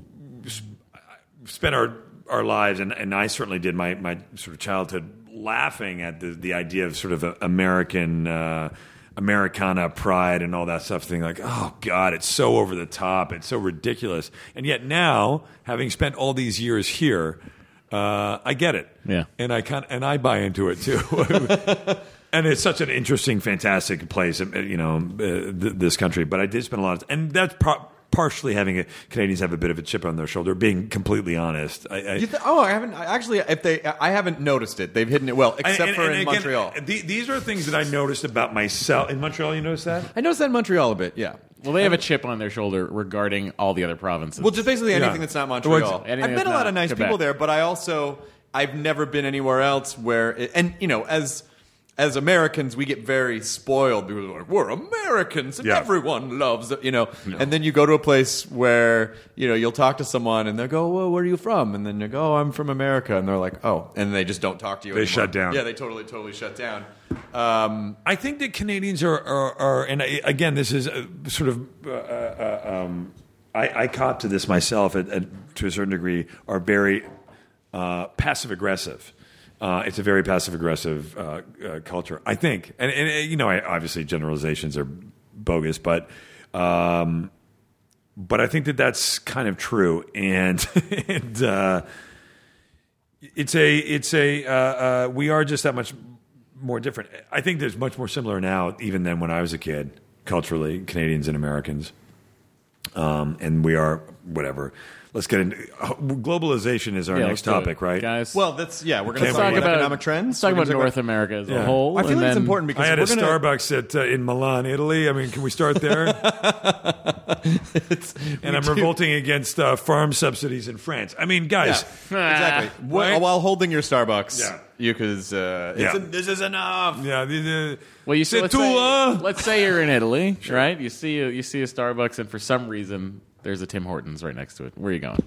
spent our our lives, and, and I certainly did my, my sort of childhood laughing at the, the idea of sort of a American uh, Americana pride and all that stuff, thinking like, oh God, it's so over the top, it's so ridiculous. And yet now, having spent all these years here, uh, I get it. Yeah. And I kind and I buy into it too. And it's such an interesting, fantastic place, you know, uh, th- this country. But I did spend a lot of, and that's pro- partially having a, Canadians have a bit of a chip on their shoulder. Being completely honest, I, I, You th- oh, I haven't I actually. If they, I haven't noticed it. They've hidden it well, except and- for and in again, Montreal. the- these are things that I noticed about myself in Montreal. You notice that? I noticed that in Montreal a bit. Yeah. Well, they have a chip on their shoulder regarding all the other provinces. Well, just basically anything Yeah. that's not What's- Montreal. I've anything met a that's lot not of nice Quebec. people there, but I also I've never been anywhere else where. It, and you know, as as Americans, we get very spoiled because we're like, we're Americans and Yeah. everyone loves it, you know. And then you go to a place where you know you'll talk to someone and they'll go, "Well, where are you from?" And then you go, "Oh, I'm from America," and they're like, "Oh," and they just don't talk to you. They anymore. shut down. Yeah, they totally, totally shut down. Um, I think that Canadians are, are, are and I, again, this is a, sort of, uh, uh, um, I, I cop to this myself at, at, to a certain degree, are very uh, passive aggressive. Uh, it's a very passive aggressive uh, uh, culture, I think. And, and uh, you know, I, obviously generalizations are bogus, but um, but I think that that's kind of true. And and uh, it's a it's a uh, uh, we are just that much more different. I think there's much more similar now, even than when I was a kid, culturally, Canadians and Americans. Um, and we are whatever. Let's get into globalization. Is our Yeah, next let's do it. topic, right? Guys? well, that's yeah. We're going to Let's talk talk about about economic trends. Let's talk We're about gonna North America as Yeah. a whole. I feel and like it's then- important because I had a we're gonna, Starbucks at uh, in Milan, Italy. I mean, can we start there? And I'm revolting against uh, farm subsidies in France. I mean, guys, exactly. Right? While, while holding your Starbucks, Yeah. you could. Uh, it's Yeah. en- this is enough. yeah, the, the, Well, you see, c'est let's tout, say, hein? let's say you're in Italy, right? You see, a, you see a Starbucks, and for some reason, there's a Tim Hortons right next to it. Where are you going?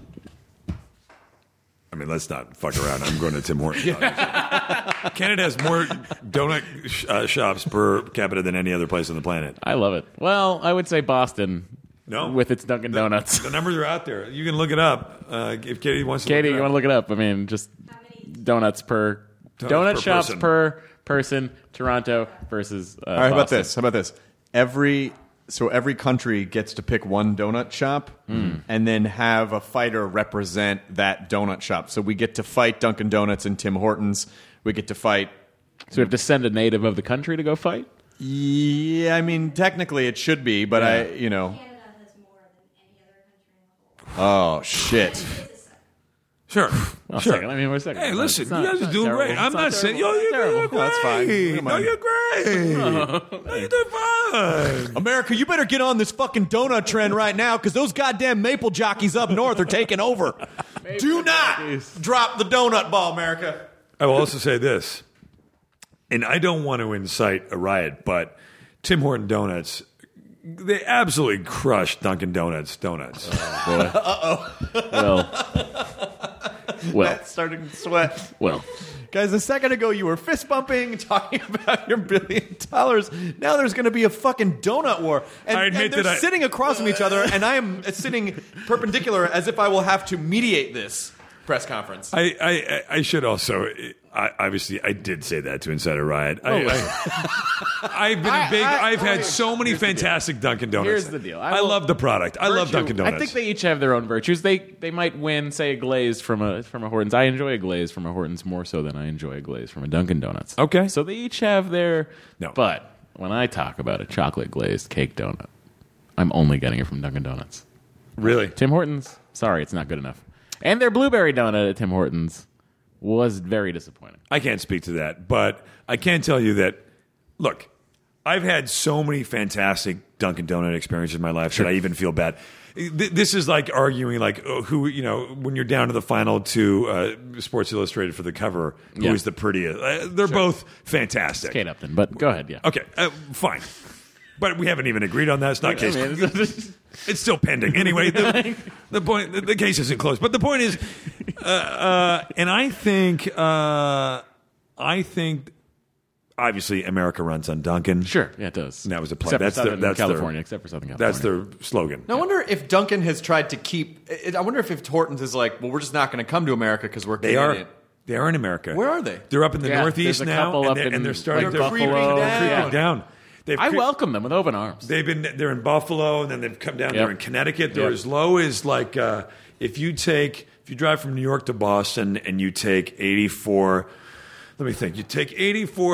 I mean, let's not fuck around. I'm going to Tim Hortons. Canada has more donut sh- uh, shops per capita than any other place on the planet. I love it. Well, I would say Boston. No. with its Dunkin' Donuts. The numbers are out there. You can look it up uh, if Katie wants to. Katie, look it you up. want to look it up? I mean, just donuts per donut per shops person. per person. Toronto versus. Uh, All right, how about Boston. this? How about this? Every so every country gets to pick one donut shop and then have a fighter represent that donut shop. So we get to fight Dunkin' Donuts and Tim Hortons. We get to fight. So we have to send a native of the country to go fight. Yeah, I mean technically it should be, but I, you know. Canada has more than any other country in the whole Oh shit. Sure, Well, sure. second. I mean, wait a second. Hey, It's listen, not- you it's guys are not doing terrible. great. It's I'm not saying, yo, terrible. you're It's doing terrible. great. That's fine. We don't No, mind. you're great. No, you're doing fine. America, you better get on this fucking donut trend right now because those goddamn maple jockeys up north are taking over. Do not drop the donut ball, America. I will also say this, and I don't want to incite a riot, but Tim Horton Donuts, they absolutely crushed Dunkin' Donuts donuts. Well, Well. Matt's starting to sweat. Well, Guys, a second ago you were fist bumping, talking about your billion dollars. Now there's going to be a fucking donut war. And, I admit and they're that I- sitting across from each other, and I am sitting perpendicular as if I will have to mediate this press conference. I, I, I should also, I, obviously, I did say that to Insider Riot. I, I, I've been a big, I- I- I've had so many fantastic Dunkin' Donuts. Here's the deal. I I, will- love the product. I love virtue- Dunkin' Donuts. I think they each have their own virtues. They they might win, say, a glaze from a from a Hortons. I enjoy a glaze from a Hortons more so than I enjoy a glaze from a Dunkin' Donuts. Okay. So they each have their. No. But when I talk about a chocolate glazed cake donut, I'm only getting it from Dunkin' Donuts. Really? Tim Hortons, sorry, it's not good enough. And their blueberry donut at Tim Hortons was very disappointing. I can't speak to that, but I can tell you that, look, I've had so many fantastic Dunkin' Donut experiences in my life that I even feel bad. Th- This is like arguing, like, oh, who, you know, when you're down to the final two, uh, Sports Illustrated for the cover, who Yeah. is the prettiest? Uh, they're both fantastic. Kate Upton, but go ahead, yeah. Okay, uh, fine. But we haven't even agreed on that. It's not case. I mean, It's still pending. Anyway, the, the point, the, the case isn't closed. But the point is, uh, uh, and I think, uh, I think, obviously, America runs on Dunkin'. Sure, yeah, it does. And that was a play. Except That's for their- Southern that's their- California, except for Southern California. That's their slogan. I wonder if Duncan has tried to keep. it- I wonder if, if Hortons is like, well, we're just not going to come to America because we're They Canadian. are. They are in America. Where are they? They're up in the Yeah, Northeast there's a now, couple and up they're, in, and they're starting like, to Buffalo. creeping they're down. creeping down. They've I cre- welcome them with open arms. They've been they're in Buffalo, and then they've come down. Yep. They're in Connecticut. They're Yep. as low as like uh, if you take if you drive from New York to Boston and you take eighty-four. Let me think. You take eighty-four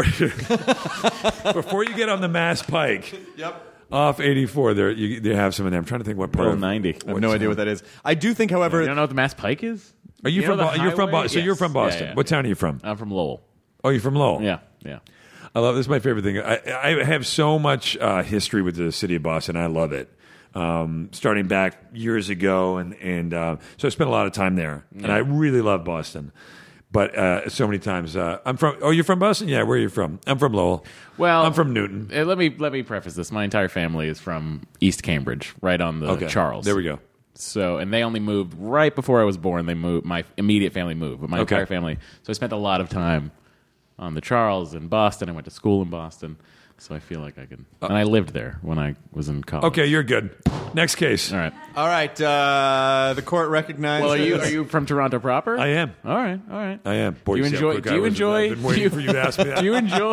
before you get on the Mass Pike. Yep. Off eighty-four, there you they have some of them. I'm trying to think what part Bill of ninety. I have no idea what that is. I do think, however, You don't know what the Mass Pike is? Are you, You from? know the Bo- you're from highway? Boston. So Yes. you're from Boston. Yeah, yeah, what yeah. town are you from? I'm from Lowell. Oh, you're from Lowell. Yeah, yeah. I love this. Is my favorite thing. I, I have so much uh, history with the city of Boston. I love it. Um, starting back years ago, and and uh, so I spent a lot of time there, and I really love Boston. But uh, so many times, uh, I'm from. Oh, you're from Boston? Yeah. Where are you from? I'm from Lowell. Well, I'm from Newton. Uh, let me let me preface this. My entire family is from East Cambridge, right on the Okay. Charles. There we go. So, and they only moved right before I was born. They moved. My immediate family moved, but my Okay. entire family. So I spent a lot of time on the Charles in Boston. I went to school in Boston, so I feel like I can. and I lived there when I was in college. Okay, you're good. Next case. All right. all right, uh, the court recognizes. Well, are you are you from Toronto proper? I am. All right. All right. I am. Boy, Do you see how enjoy? quick Do I you was? enjoy? I've been waiting do you, for you to ask me that. Do you enjoy?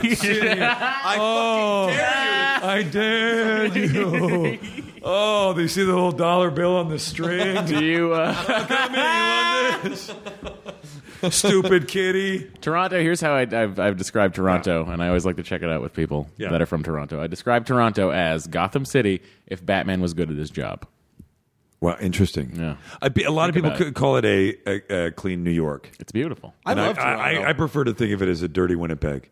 I Oh. fucking dare you. I dare you. Oh, do you see the little dollar bill on the string? do you? Uh, Come here, you want this? Stupid kitty. Toronto. Here's how I, I've, I've described Toronto, and I always like to check it out with people Yeah. that are from Toronto. I describe Toronto as Gotham City if Batman was good at his job. Well, interesting. Yeah. I be, a lot Think of people about it. could call it a, a, a clean New York. It's beautiful. I And love I, Toronto, I, I prefer to think of it as a dirty Winnipeg.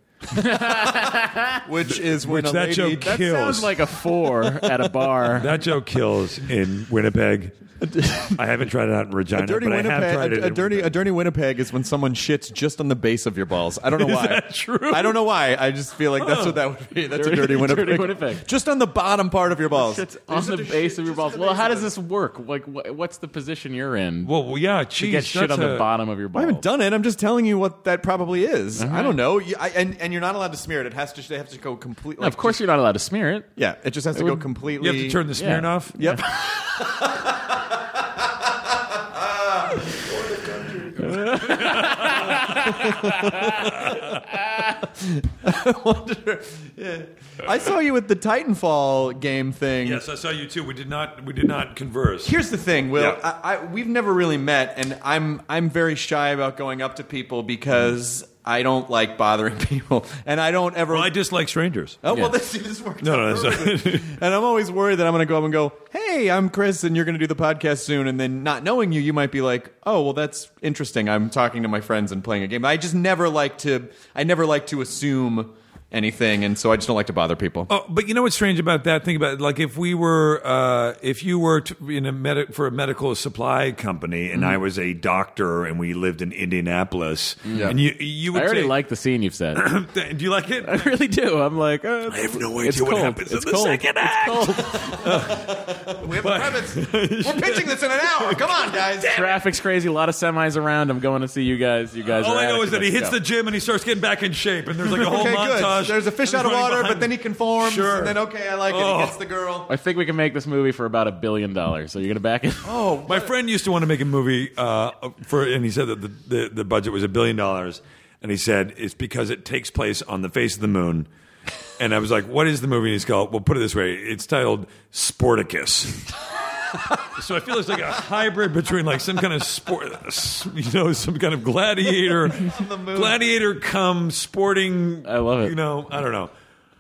which is when which a that lady, joke That kills. sounds like a four at a bar. That joke kills in Winnipeg. I haven't tried it out in Regina, A dirty but I have Winnipeg. tried it. A, a in dirty, a Winnipeg. dirty Winnipeg is when someone shits just on the base of your balls. I don't know Is why. that true? I don't know why. I just feel like that's what that would be. That's Dirty- a dirty Winnipeg. dirty Winnipeg. Just on the bottom part of your balls. It's on the base of your balls. Well, how does this work? Like, wh- what's the position you're in Well, well, yeah, to geez, get shit that's on the a- bottom of your I balls? haven't done it. I'm just telling you what that probably is. I right. don't know. You- I, and and you're not allowed to smear it. It has to. They have to go completely. No, of course, you're not allowed to smear it. Yeah, it just has to It go would- completely. You have to turn the smear Yeah. off. Yep. I wonder. Yeah. I saw you at the Titanfall game thing. Yes, I saw you too. We did not. We did not converse. Here's the thing, Will. Yeah. I, I, we've never really met, and I'm I'm very shy about going up to people because I don't like bothering people, and I don't ever. Well, I dislike strangers. oh Yeah. well, this, this worked No, out no, that's perfectly. not- And I'm always worried that I'm going to go up and go, "Hey, I'm Chris, and you're going to do the podcast soon." And then not knowing you, you might be like, "Oh, well, that's interesting. I'm talking to my friends and playing a game." I just never like to. I never like to assume anything, and so I just don't like to bother people. Oh, but you know what's strange about that? Think about it. Like if we were, uh, if you were to, in a med- for a medical supply company, and Mm-hmm. I was a doctor, and we lived in Indianapolis, Yeah. and you you would I already say, like the scene you've set. do you like it? I really do. I'm like, uh, I have no it's idea what cold. happens it's in the cold. second It's act. cold. We have the premise. We're pitching this in an hour. Come on, guys. Traffic's crazy. A lot of semis around. I'm going to see you guys. You guys. All are I at know it. is that he Let's hits go. the gym and he starts getting back in shape, and there's like a whole Okay, montage. good. There's a fish and out of he's running water, behind- but then he conforms. Sure. And then, okay, I like it. Oh. He gets the girl. I think we can make this movie for about a billion dollars. So you're gonna back it? Oh, My friend used to want to make a movie uh, for, and he said that the, the, the budget was a billion dollars, and he said it's because it takes place on the face of the moon. And I was like, "What is the movie?" And he's called. Well, put it this way: it's titled Sporticus. So I feel it's like a hybrid between like some kind of sport, you know, some kind of gladiator, gladiator come sporting. I love it. You know, I don't know.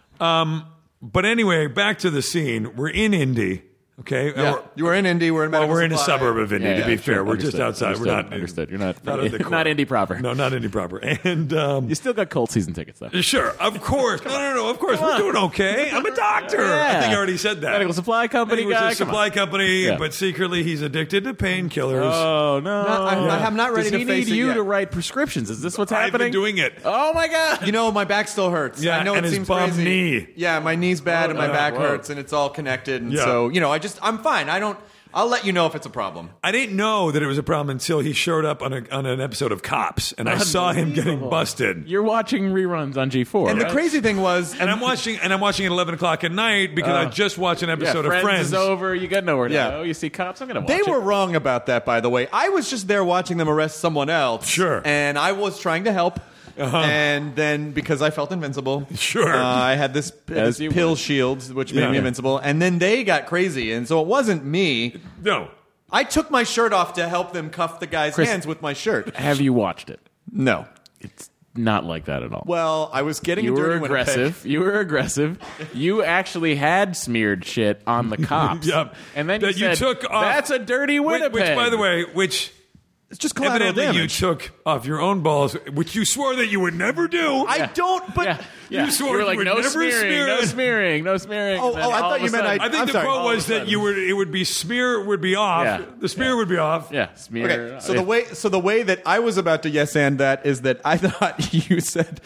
Um, but anyway, back to the scene. We're in Indy. Okay. And Yeah. we're- You were in Indy. We're in well, medical we're in a supply. suburb of Indy, Yeah, to yeah, be sure. fair. We're just Understood. outside. Understood. We're not Understood. You're not not, at the core. not indie proper. No, not Indy proper. And um, You still got Colt season tickets though. sure, of course. No, no, no. Of course, we're on. doing okay. I'm a doctor. I think I already said that. Medical supply company He was guy. a Come supply on. company, Yeah. but secretly he's addicted to painkillers. Oh no! No, I'm- I'm not ready Does to he face need it you yet. to write prescriptions? Is this what's I've happening? been doing it. Oh my god! You know, my back still hurts. Yeah, I know and it his seems bum crazy. knee. Yeah, my knee's bad and my yeah, back whoa. hurts, and it's all connected. And Yeah. so, you know, I just, I'm fine. I don't, I'll let you know if it's a problem. I didn't know that it was a problem until he showed up on, a, on an episode of Cops, and I saw him getting Unbelievable. busted. You're watching reruns on G four. And right? the crazy thing was, And I'm watching, and I'm watching at eleven o'clock at night because I just watched an yeah, episode Friends of Friends. is over. You got nowhere to Yeah. go. You see cops. I'm gonna watch they it. were wrong about that, by the way. I was just there watching them arrest someone else. Sure. And I was trying to help. Uh-huh. And then, because I felt invincible, Sure. uh, I had this, As this you pill would. shield, which made Yeah. me invincible. And then they got crazy, and so it wasn't me. No. I took my shirt off to help them cuff the guy's Chris- hands with my shirt. Have you watched it? No. It's not like that at all. Well, I was getting you a were dirty Winnipeg. aggressive. You were aggressive. You actually had smeared shit on the cops. Yep. And then That you, you said, took off- "That's a dirty Which, Winnipeg." which, by the way, which It's just collateral evidently you damage. took off your own balls, which you swore that you would never do. I don't, but yeah, yeah. You swore were you like, would "No never smearing, smear no it." smearing, no smearing." Oh, And then oh, I all thought of a you meant sudden- I- I think I'm the sorry. quote All of was a that sudden. you would it would be smear would be off. Yeah. The smear Yeah. would be off. Yeah, smear. Okay, so the way so the way that I was about to yes and that is that I thought you said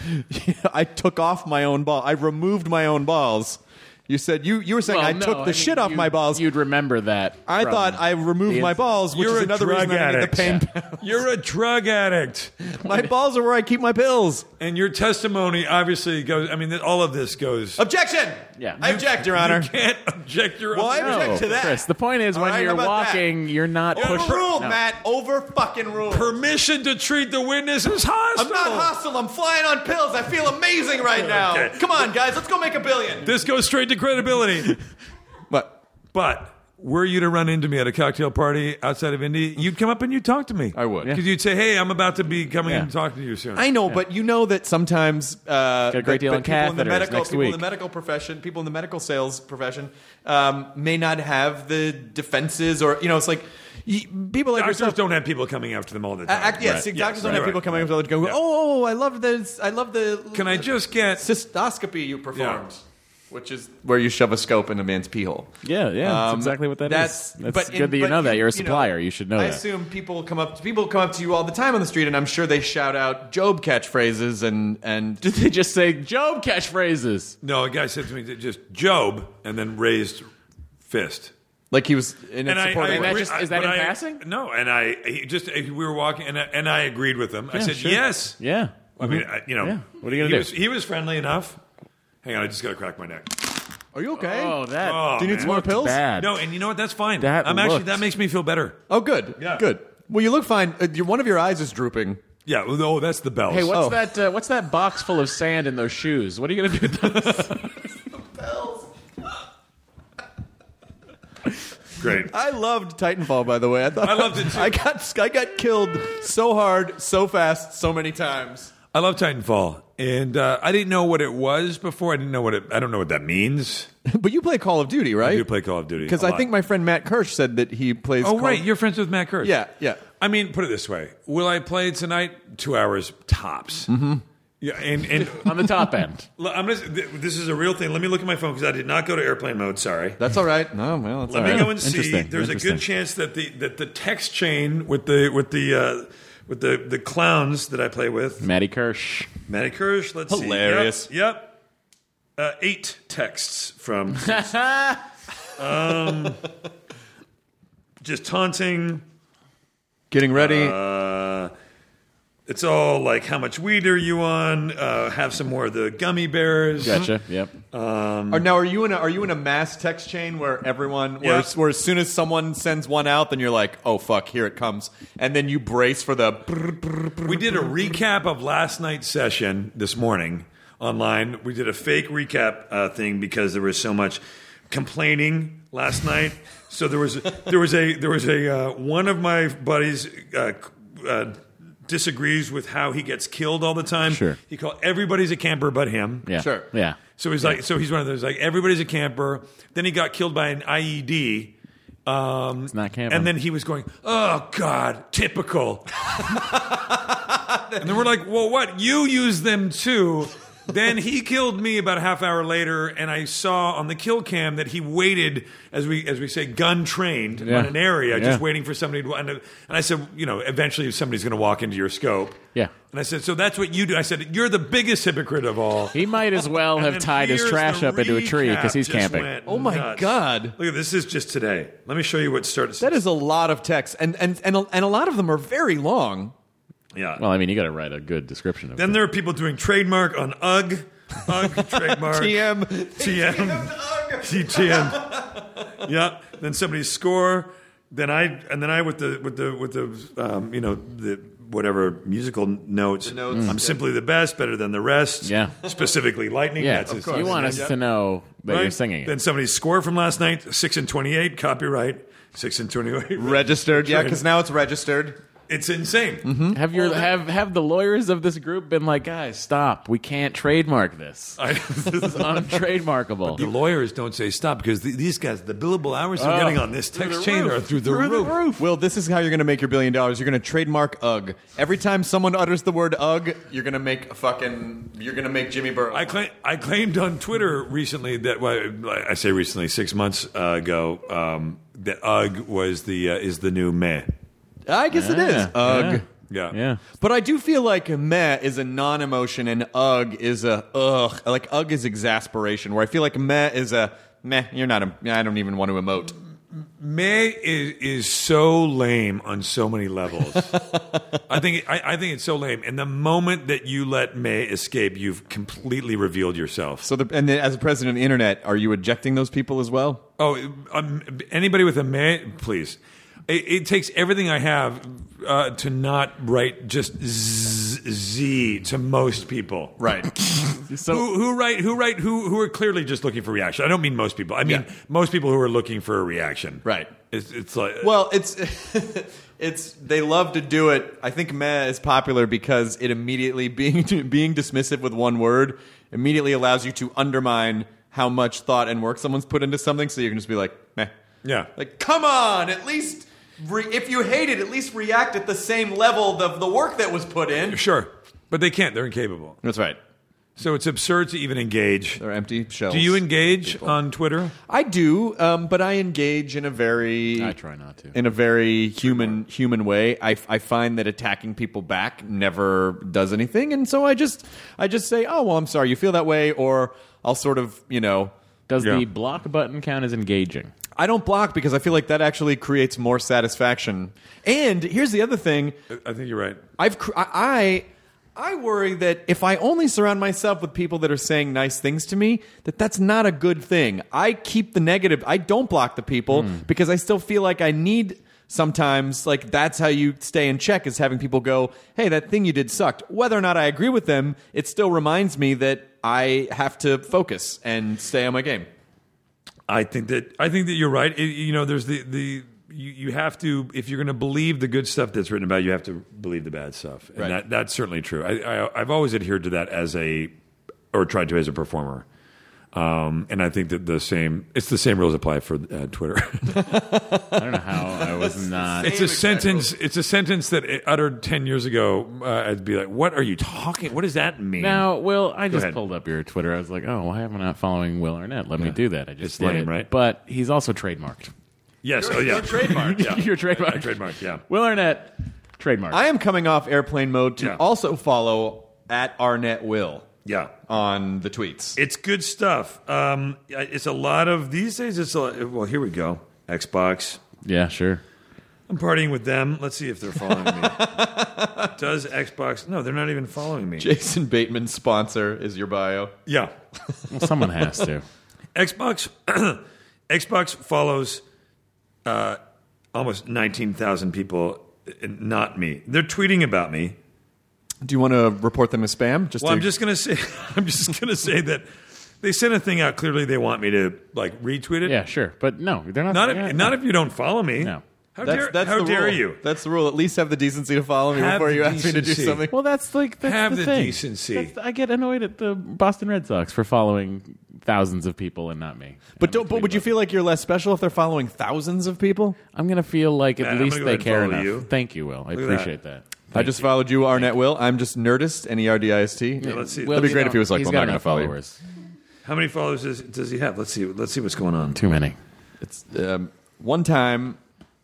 I took off my own ball. I removed my own balls. You said you you were saying Well, I no, took the mean, shit off you- my balls. You'd remember that. I from thought I removed the my ins- balls, which You're is a another drug reason I need addict. the pain. You're a drug addict, My balls are where I keep my pills. and your testimony obviously goes. I mean, all of this goes. Objection. Yeah. I object, Your Honor. You can't object your Well, I own. object No, to that. Chris. The point is, All when right, you're how about that? walking, you're not pushing. Overruled, no. Matt. Over fucking ruled. Permission to treat the witness as hostile. I'm not hostile. I'm flying on pills. I feel amazing right now. Okay. Come on, guys. Let's go make a billion. This goes straight to credibility. What? But were you to run into me at a cocktail party outside of Indy, you'd come up and you'd talk to me. I would. Because you'd say, hey, I'm about to be coming Yeah. and talking to you soon. I know, but you know that sometimes uh, Got a great that- deal that on people in the catheters medical next people in week. the medical profession, people in the medical sales profession, um, may not have the defenses, or you know, it's like y- people like Doctors yourself. don't have people coming after them all the Uh, time. act, yes, Right. see, Yes, doctors don't right, have people right. coming up to go. Yeah. Oh, I love this. I love the. Can I just get... cystoscopy you performed? Yeah. Which is where you shove a scope in a man's pee hole. Yeah, yeah, that's Um, exactly what that is. that's, That's but good in- that you but know that. You're a you supplier. You should know I that. assume people come up. People come up to you all the time on the street, and I'm sure they shout out Job catchphrases and and. Did they just say Job catchphrases? No, a guy said to me, just Job, and then raised fist. Like he was in a And I, supporting I that way. just- agree- is that but in I- passing? No, and I he just we were walking, and I, and I agreed with him. I Yeah, said sure. yes. Yeah. I mean, I, you know, Yeah. What are you gonna he do? Was, he was friendly enough. Hang on, I just got to crack my neck. Are you okay? Oh, that. Oh, Do you need man. some more pills? Bad. No, and you know what? That's fine. That I'm actually looked- that makes me feel better. Oh, good. Yeah. Good. Well, you look fine. Uh, your, one of your eyes is drooping. Yeah. well, Oh, that's the bells. Hey, what's Oh. that? Uh, what's that box full of sand in those shoes? What are you gonna do with those? Great. I loved Titanfall, by the way. I thought I loved it, too. I got I got killed so hard, so fast, so many times. I love Titanfall, and uh, I didn't know what it was before. I didn't know what it. I don't know what that means. But you play Call of Duty, right? I do play Call of Duty Because a I lot. think my friend Matt Kirsch said that he plays. Oh, Call right. of- You're friends with Matt Kirsch. Yeah, yeah. I mean, put it this way: will I play tonight? Two hours tops. Mm-hmm. Yeah, and and on the top end. Look, I'm gonna, this is a real thing. Let me look at my phone because I did not go to airplane mode. Sorry. That's all right. No, well, that's Let all me right. go and see. Interesting. There's a Interesting. good chance that the that the text chain with the with the uh, with the the clowns that I play with, Matty Kirsch. Matty Kirsch. Let's Hilarious. see. Yep. yep. Uh, eight texts from um, just taunting. Getting ready. Uh, it's all like, how much weed are you on? Uh, have some more of the gummy bears. Gotcha. Yep. Or now, are you in a are you in a mass text chain where everyone, where, Yeah. where as soon as someone sends one out, then you're like, oh fuck, here it comes, and then you brace for the. We did a recap of last night's session this morning online. We did a fake recap uh, thing because there was so much complaining last night. So there was there was a there was a uh, one of my buddies uh, uh, disagrees with how he gets killed all the time. Sure. He called everybody's a camper but him. Yeah. Sure. Yeah. So he's like, so he's one of those like everybody's a camper. Then he got killed by an I E D. Um, It's not camping. and then he was going, oh God, typical. And then we're like, well, what? You use them too. Then he killed me about a half hour later, and I saw on the kill cam that he waited, as we as we say, gun trained Yeah. on an area, Yeah. just waiting for somebody to. And, and I said, you know, eventually somebody's going to walk into your scope. Yeah. And I said, so that's what you do. I said, you're the biggest hypocrite of all. He might as well And have then tied his here's trash the up into a tree because recap he's just camping. went Oh my nuts. God. Look at this is just today. Let me show you what started. That is a lot of text, and and and a, and a lot of them are very long. yeah. Well, I mean, you got to write a good description of Then it. there are people doing trademark on U G, U G trademark. T M. T M. T M. Yeah. Then somebody's score. Then I and then I with the with the with the um, you know the whatever musical notes. notes, I'm yeah. simply the best, better than the rest. Yeah. Specifically lightning. Yeah, That's his- you want us Yeah. to know that Right? you're singing Then it. somebody's score from last night, six and twenty-eight, copyright, six and twenty-eight. Registered, yeah, because now it's registered. It's insane. Mm-hmm. Have your have have the lawyers of this group been like, guys, stop? We can't trademark this. I, This is untrademarkable. the lawyers don't say stop because the, these guys, the billable hours they're Oh, getting on this through text the chain roof. are through the Through the roof. roof. Will, this is how you're going to make your billion dollars. You're going to trademark U G. Every time someone utters the word U G, you're going to make a fucking. You're going to make Jimmy Burrows. I, claim, I claimed on Twitter recently that well, I say recently six months uh, ago um, that U G was the uh, is the new meh. I guess it is. Yeah, U G. yeah. Yeah, Yeah. But I do feel like meh is a non-emotion and U G is a ugh. Like U G is exasperation, where I feel like meh is a meh. You're not a. I don't even want to emote. Meh is is so lame on so many levels. I think I, I think it's so lame. And the moment that you let meh escape, you've completely revealed yourself. So, the, and then as a president of the internet, are you ejecting those people as well? Oh, um, anybody with a meh, please. It, it takes everything I have uh, to not write just z, z to most people. Right. So Who, who write who write who who are clearly just looking for reaction. I don't mean most people. I mean Yeah. most people who are looking for a reaction. Right. It's, it's like Well, it's it's they love to do it. I think meh is popular because it immediately being being dismissive with one word immediately allows you to undermine how much thought and work someone's put into something. So you can just be like meh. yeah. Like, come on, at least re- if you hate it, at least react at the same level of the work that was put in. Sure, but they can't. They're incapable. That's right. So it's absurd to even engage. They're empty shells. Do you engage on Twitter? I do, um, but I engage in a very I try not to. in a very human human way. I, I find that attacking people back never does anything, and so I just I just say, oh well, I'm sorry you feel that way, or I'll sort of you know Does Yeah. the block button count as engaging? I don't block because I feel like that actually creates more satisfaction. And here's the other thing: I think you're right. I've cr- I I worry that if I only surround myself with people that are saying nice things to me, that that's not a good thing. I keep the negative. I don't block the people because I still feel like I need sometimes like that's how you stay in check is having people go, "Hey, that thing you did sucked." Whether or not I agree with them, it still reminds me that I have to focus and stay on my game. I think that I think that you're right. It- you know, there's the the you, you have to if you're going to believe the good stuff that's written about you, have to believe the bad stuff, and Right. that that's certainly true. I, I I've always adhered to that as a or tried to as a performer. Um, and I think that the same it's the same rules apply for uh, Twitter. I don't know how I was not. It's a sentence. It's a sentence that it uttered ten years ago. Uh, I'd be like, "What are you talking? What does that mean?" Now, Will, I just ahead. pulled up your Twitter. I was like, oh, why am I not following Will Arnett? Let me do that. I just It's did lame, it. right? But he's also trademarked. yes. Oh yeah. Trademark. Yeah. You're trademarked. Trademark. Yeah. Will Arnett, trademarked. I am coming off airplane mode to Yeah. also follow at Arnett Will Yeah. on the tweets. It's good stuff. Um, it's a lot of these days. It's a, well. Here we go. Xbox. yeah, sure. I'm partying with them. Let's see if they're following me. Does Xbox? No, they're not even following me. Jason Bateman's sponsor is your bio. Yeah. Well, someone has to. Xbox. Xbox follows uh, almost nineteen thousand people. Not me. They're tweeting about me. Do you want to report them as spam? Just Well, to- I'm just gonna say. I'm just gonna say that they sent a thing out. Clearly, they want me to like retweet it. Yeah, sure. But no, they're not. Not if, yeah, not no. if you don't follow me. No. How That's, dare, that's how the dare rule. you? That's the rule. At least have the decency to follow me Have before the you ask me to do decency. something. Well, that's like that's Have the, the thing. decency. That's- I get annoyed at the Boston Red Sox for following thousands of people and not me. But I'm don't. But tweet would you about feel like you're less special if they're following thousands of people? it. I'm gonna feel like at Yeah, I'm least gonna go they ahead and care follow enough. you. Thank you, Will. I at appreciate that. I just followed you, Arnett Will. I'm just Nerdist, N E R D I S T. Yeah, let's see. Will, That'd be you great know, if he was like, he's well, got I'm not enough gonna follow you. followers. How many followers does, does he have? Let's see. Let's see what's going on. Too many. It's um, one time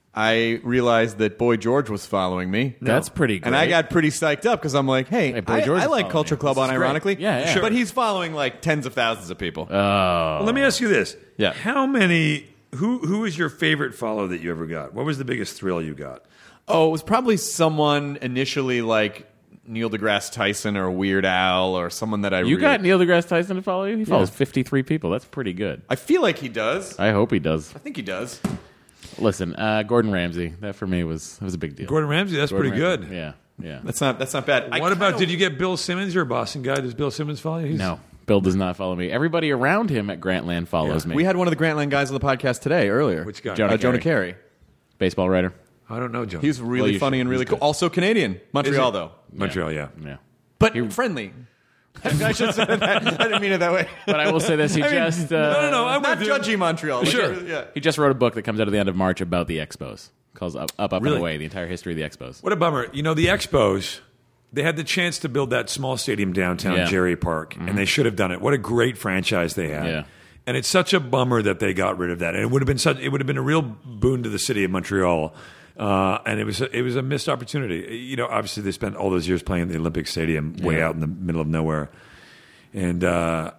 I realized that Boy George was following me. That's pretty great. And I got pretty psyched up because I'm like, hey, Hey, Boy I, George I is like following Culture you. Club This on, is great. ironically. Yeah, yeah. Sure. But he's following like tens of thousands of people. Oh, Well, let me ask you this. Yeah. How many? Who Who is your favorite follow that you ever got? What was the biggest thrill you got? oh, it was probably someone initially like Neil deGrasse Tyson or Weird Al or someone that I you really- got Neil deGrasse Tyson to follow you? He follows fifty-three people. That's pretty good. I feel like he does. I hope he does. I think he does. Listen, uh, Gordon Ramsay. That for me was that was a big deal. Gordon Ramsay. That's Gordon pretty Ramsay. good. Yeah, yeah. That's not that's not bad. I What about? kinda- Did you get Bill Simmons? You're a Boston guy. Does Bill Simmons follow you? He's- No, Bill does not follow me. Everybody around him at Grantland follows Yeah. me. We had one of the Grantland guys on the podcast today earlier. Which guy? Jonah Uh, Jonah Carey. Carey. Baseball writer. I don't know, John. He's really Well, you funny should. and really He's cool. good. Also Canadian. Montreal, though. Montreal. Yeah. Yeah. But friendly. I should say that. I didn't mean it that way. But I will say this: he I mean, just uh, No, no, no. I'm Not with you. judgy Montreal. Like, Sure. Yeah. he just wrote a book that comes out at the end of March about the Expos. Calls up, up, up Really? and away the entire history of the Expos. What a bummer. You know, the Expos, they had the chance to build that small stadium downtown, Yeah. Jerry Park, and they should have done it. What a great franchise they had. Yeah. And it's such a bummer that they got rid of that. And it would have been such it would have been a real boon to the city of Montreal. Uh, and it was a, it was a missed opportunity. You know, obviously they spent all those years playing at the Olympic Stadium way Yeah. out in the middle of nowhere. And uh,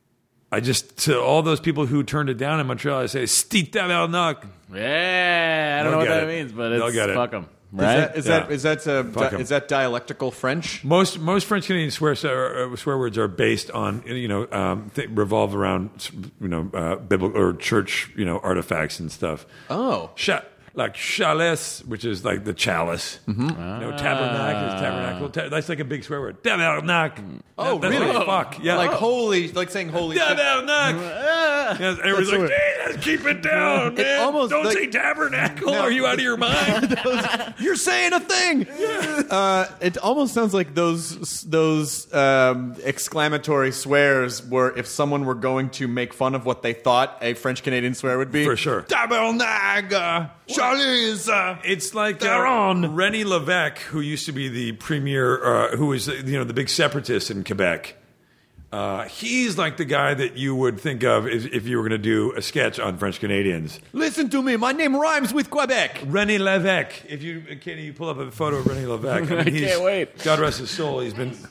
I just to all those people who turned it down in Montreal, I say, "Stita Vernock." Yeah, I don't They'll know what get that it. means, but They'll it's get it. fuck them, Is right? that is Yeah. that is that uh, Fuck di- 'em. is that dialectical French? Most most French Canadian swear uh, swear words are based on you know um, th- revolve around you know uh, biblical or church you know artifacts and stuff. Oh. Cha- like chalice, which is like the chalice. Mm-hmm. You know, tabernacle is tabernacle. Ta- that's like a big swear word. Tabernacle. Oh, That- that's really? like fuck. Yeah. Like holy, like saying holy. shit. Tabernacle. Yes, everyone's like, Jesus, keep it down, It man. almost, Don't like- say tabernacle. No. Are you out of your mind? You're saying a thing. Uh, it almost sounds like those those um, exclamatory swears were if someone were going to make fun of what they thought a French Canadian swear would be. For sure. Tabernacle, Charlize. It's like They're uh, on. René Lévesque, who used to be the premier, uh, who was you know the big separatist in Quebec. Uh, he's like the guy that you would think of if, if you were going to do a sketch on French Canadians. Listen to me. My name rhymes with Quebec. René Lévesque. If you can you pull up a photo of René Lévesque? I, mean, he's- can't wait. God rest his soul. He's been.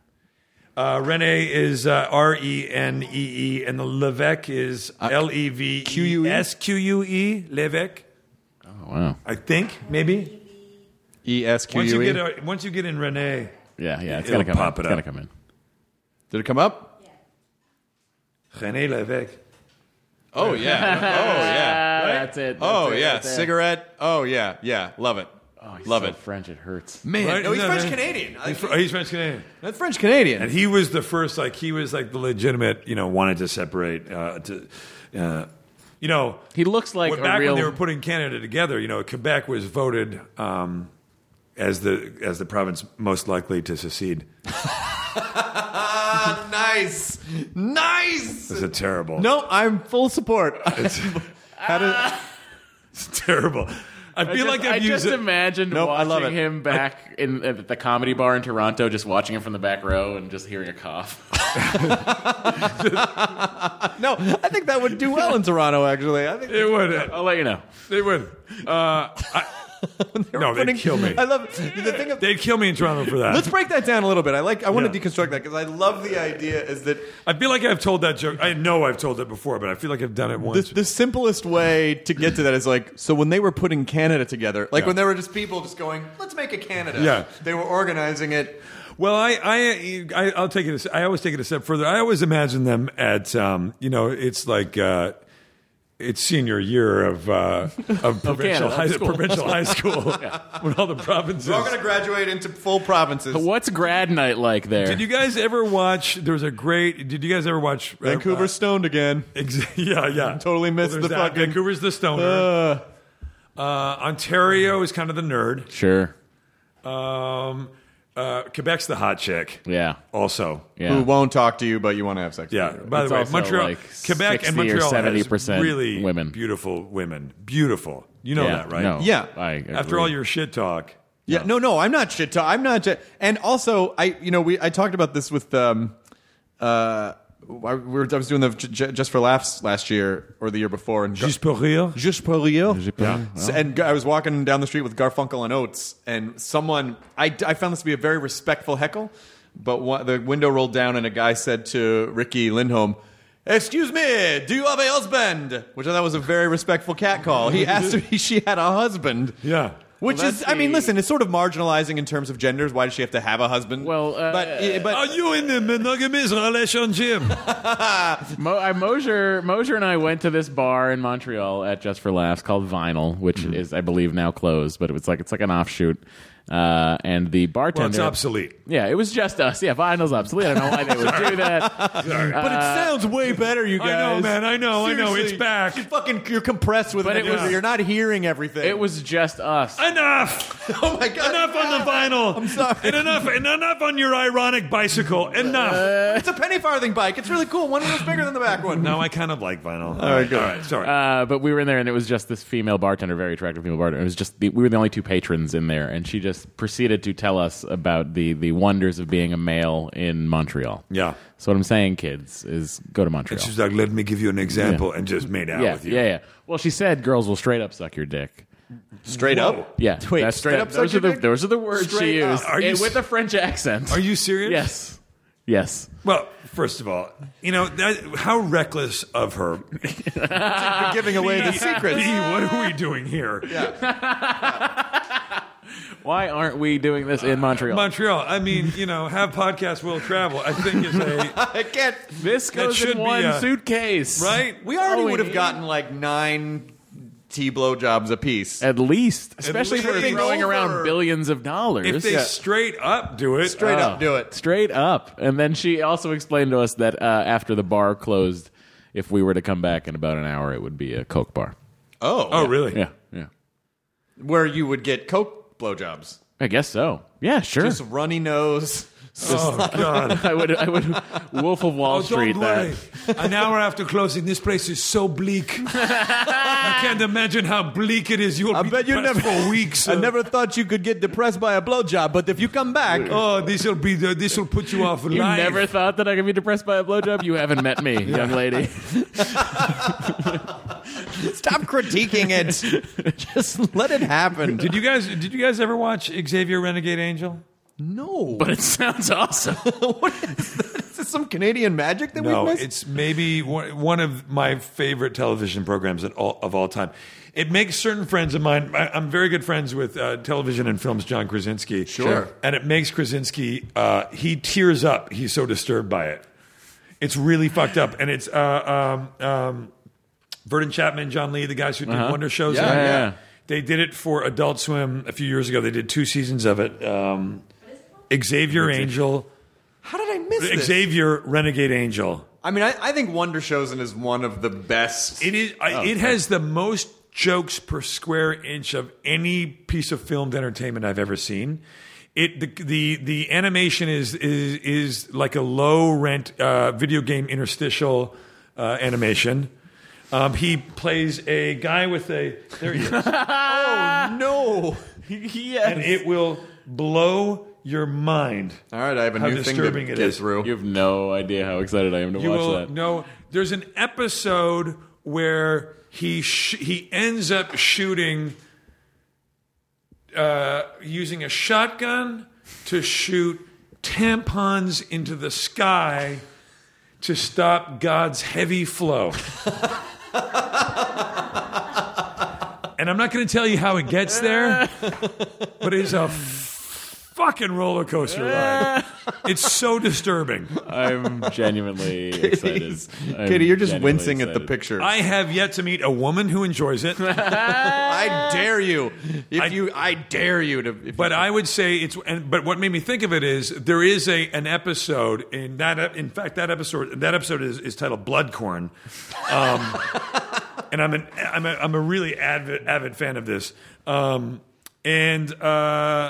Uh, René is uh, R E N E E, and the Lévesque is L E V Q U E E? S Q U E. Lévesque, Oh, wow. I think maybe. E S Q Once U you E. get uh, once you get in René, Yeah, yeah. It's It'll gonna come pop in. it It's gonna up. come in. Did it come up? René Lévesque. Oh yeah. Oh yeah. Ah, that's it. Oh That's it, yeah. that's it. Cigarette. Oh yeah. Yeah. Love it. Oh, he's Love so it. French, it hurts. Man, Right? no, he's No, French no. Canadian. He's, fr- he's French Canadian, That's French Canadian. and he was the first. Like he was like the legitimate. You know, wanted to separate. Uh, to, uh, you know, He looks like when- a back real. when they were putting Canada together. You know, Quebec was voted um, as the as the province most likely to secede. Ah, Nice, nice. This is terrible. No, I'm full support. How to, It's terrible. I feel I just, like I've I used just it. imagined Nope, I watching love it. him back in at the comedy bar in Toronto, just watching him from the back row and just hearing a cough. no, I think that would do well in Toronto. Actually, I think It would. I'll let you know. They would. Uh, I, no, they'd putting- kill me. I love the thing. Of, They'd kill me in Toronto for that. let's break that down a little bit. I like. I want Yeah. to deconstruct that because I love the idea. Is that I feel like I've told that joke. I know I've told it before, but I feel like I've done it the, once. the simplest way to get to that is like so when they were putting Canada together, like Yeah. when there were just people just going, "Let's make a Canada." Yeah. they were organizing it. Well, I, I, I, I'll take it. A, I always take it a step further. I always imagine them at, um, you know, it's like uh, it's senior year of uh, of provincial Canada, high school. provincial high school when all the provinces. We're all going to graduate into full provinces. What's grad night like there? Did you guys ever watch? There was a great. Did you guys ever watch uh, Vancouver uh, stoned again. ex- yeah, yeah. Totally missed Well, the there's that. fucking- Vancouver's the stoner. Uh, Uh, Ontario is kind of the nerd. Sure. Um, uh, Quebec's the hot chick. Yeah. Also. Yeah. Who won't talk to you, but you want to have sex? Yeah. with you. By It's the way, also Montreal, like Quebec, and sixty or Montreal seventy has percent really women. beautiful women. Beautiful. You know Yeah, that, right? no, Yeah. I agree. After all your shit talk. Yeah, no, no, I'm not shit. I'm not. J- and also, I, you know, we I talked about this with um, uh, I, we were, I was doing the J- J- Just for Laughs last year or the year before, and Juste pour rire. Juste pour rire. Yeah. S- And I was walking down the street with Garfunkel and Oates, and someone, I, I found this to be a very respectful heckle, but one, the window rolled down and a guy said to Ricky Lindholm, "Excuse me, do you have a husband?" Which I thought was a very respectful catcall. He asked if she had a husband. Yeah. Which Well, is, that's I mean, the- listen, it's sort of marginalizing in terms of genders. Why does she have to have a husband? Well, uh, but, but Are you in the monogamous relationship? Mo- I, Mosier, Mosier and I went to this bar in Montreal at Just for Laughs called Vinyl, which Mm-hmm. is, I believe, now closed, but it was like it's like an offshoot. Uh, and the bartender, Well, it's obsolete. Yeah, it was just us. Yeah, Vinyl's obsolete. I don't know why they would do that. but it sounds way better, you guys. I know, man. I know. I know. It's Seriously. back. You fucking, you're compressed with But it. it was- You're not hearing everything. It was just us. Enough. oh my god! Enough on the vinyl. I'm sorry. And enough, and enough on your ironic bicycle. Enough. It's a penny farthing bike. It's really cool. One wheel's bigger than the back one. no, I kind of like vinyl. All right, good. All right, sorry. Uh, but we were in there, and it was just this female bartender, very attractive female bartender. It was just the, we were the only two patrons in there, and she just proceeded to tell us about the the wonders of being a male in Montreal. yeah. So what I'm saying, kids, is go to Montreal. She's like, let me give you an example, Yeah. and just made out yeah, with you. yeah, yeah. Well, she said girls will straight up suck your dick. Straight Whoa. up. Yeah, Wait, that's- straight that- up suck Those are your the dick? those are the words Straight she up. used, Are you and s- with a French accent. Are you serious? Yes, yes. Well, first of all, you know, that, how reckless of her. You're giving away the secrets. B, what are we doing here? Why aren't we doing this in Montreal? Montreal. I mean, you know, have podcasts will travel. I think is a I can't. this goes should in be one a- suitcase, right. We already Oh, we would have need- gotten like nine T blowjobs apiece. At least, especially if least. we're throwing Over. around billions of dollars. If they Yeah. straight up do it, Straight Oh, up, do it. Straight up. And then she also explained to us that uh, after the bar closed, if we were to come back in about an hour, it would be a Coke bar. Oh, Oh, really? Yeah, yeah. where you would get Coke blowjobs. I guess so. Yeah, sure. Just runny nose. Oh God. I would, I would, Wolf of Wall Oh, Street don't that. worry. An hour after closing, this place is so bleak. I can't imagine how bleak it is. You'll I be bet you depressed never for weeks. I never thought you could get depressed by a blowjob, but if you come back, Oh, this will be the, this will put you off You life. never thought that I could be depressed by a blowjob? You haven't met me, young lady. stop critiquing it. Just let it happen. Did you guys? Did you guys ever watch Xavier Renegade Angel? No. But it sounds awesome. what is that? Is this some Canadian magic that No, we've missed? it's maybe one, one of my favorite television programs at all, of all time. It makes certain friends of mine. I, I'm very good friends with uh, television and films John Krasinski. Sure. And it makes Krasinski. Uh, he tears up. He's so disturbed by it. It's really fucked up, and it's uh, um, um, Verdon Chapman, John Lee, the guys who did Uh-huh. Wonder Shows. Yeah, yeah. yeah. They did it for Adult Swim a few years ago. They did two seasons of it. Um, Xavier Angel, How did I miss this? Xavier Renegade Angel. I mean, I, I think Wonder Chosen is one of the best. It is. I, it has the most jokes per square inch of any piece of filmed entertainment I've ever seen. it the the, the animation is is is like a low rent uh, video game interstitial uh, animation. Um, he plays a guy with a there he is, Oh no! Yes. and it will blow your mind. All right, I have a How new thing to disturbing it get is. through. You have no idea how excited I am to You watch will that. know. There's an episode where he sh- he ends up shooting uh, using a shotgun to shoot tampons into the sky to stop God's heavy flow. And I'm not going to tell you how it gets there, but it's a fucking roller coaster ride. It's so disturbing. I'm genuinely excited. I'm Katie, you're just genuinely wincing at the excited. picture. I have yet to meet a woman who enjoys it. I dare you. If I- you, I dare you to. If But you, I would say it's. And, but what made me think of it is there is a an episode in that. ep- In fact, that episode that episode is, is titled Bloodcorn, um, and I'm an I'm a, I'm a really avid avid fan of this. Um, and uh,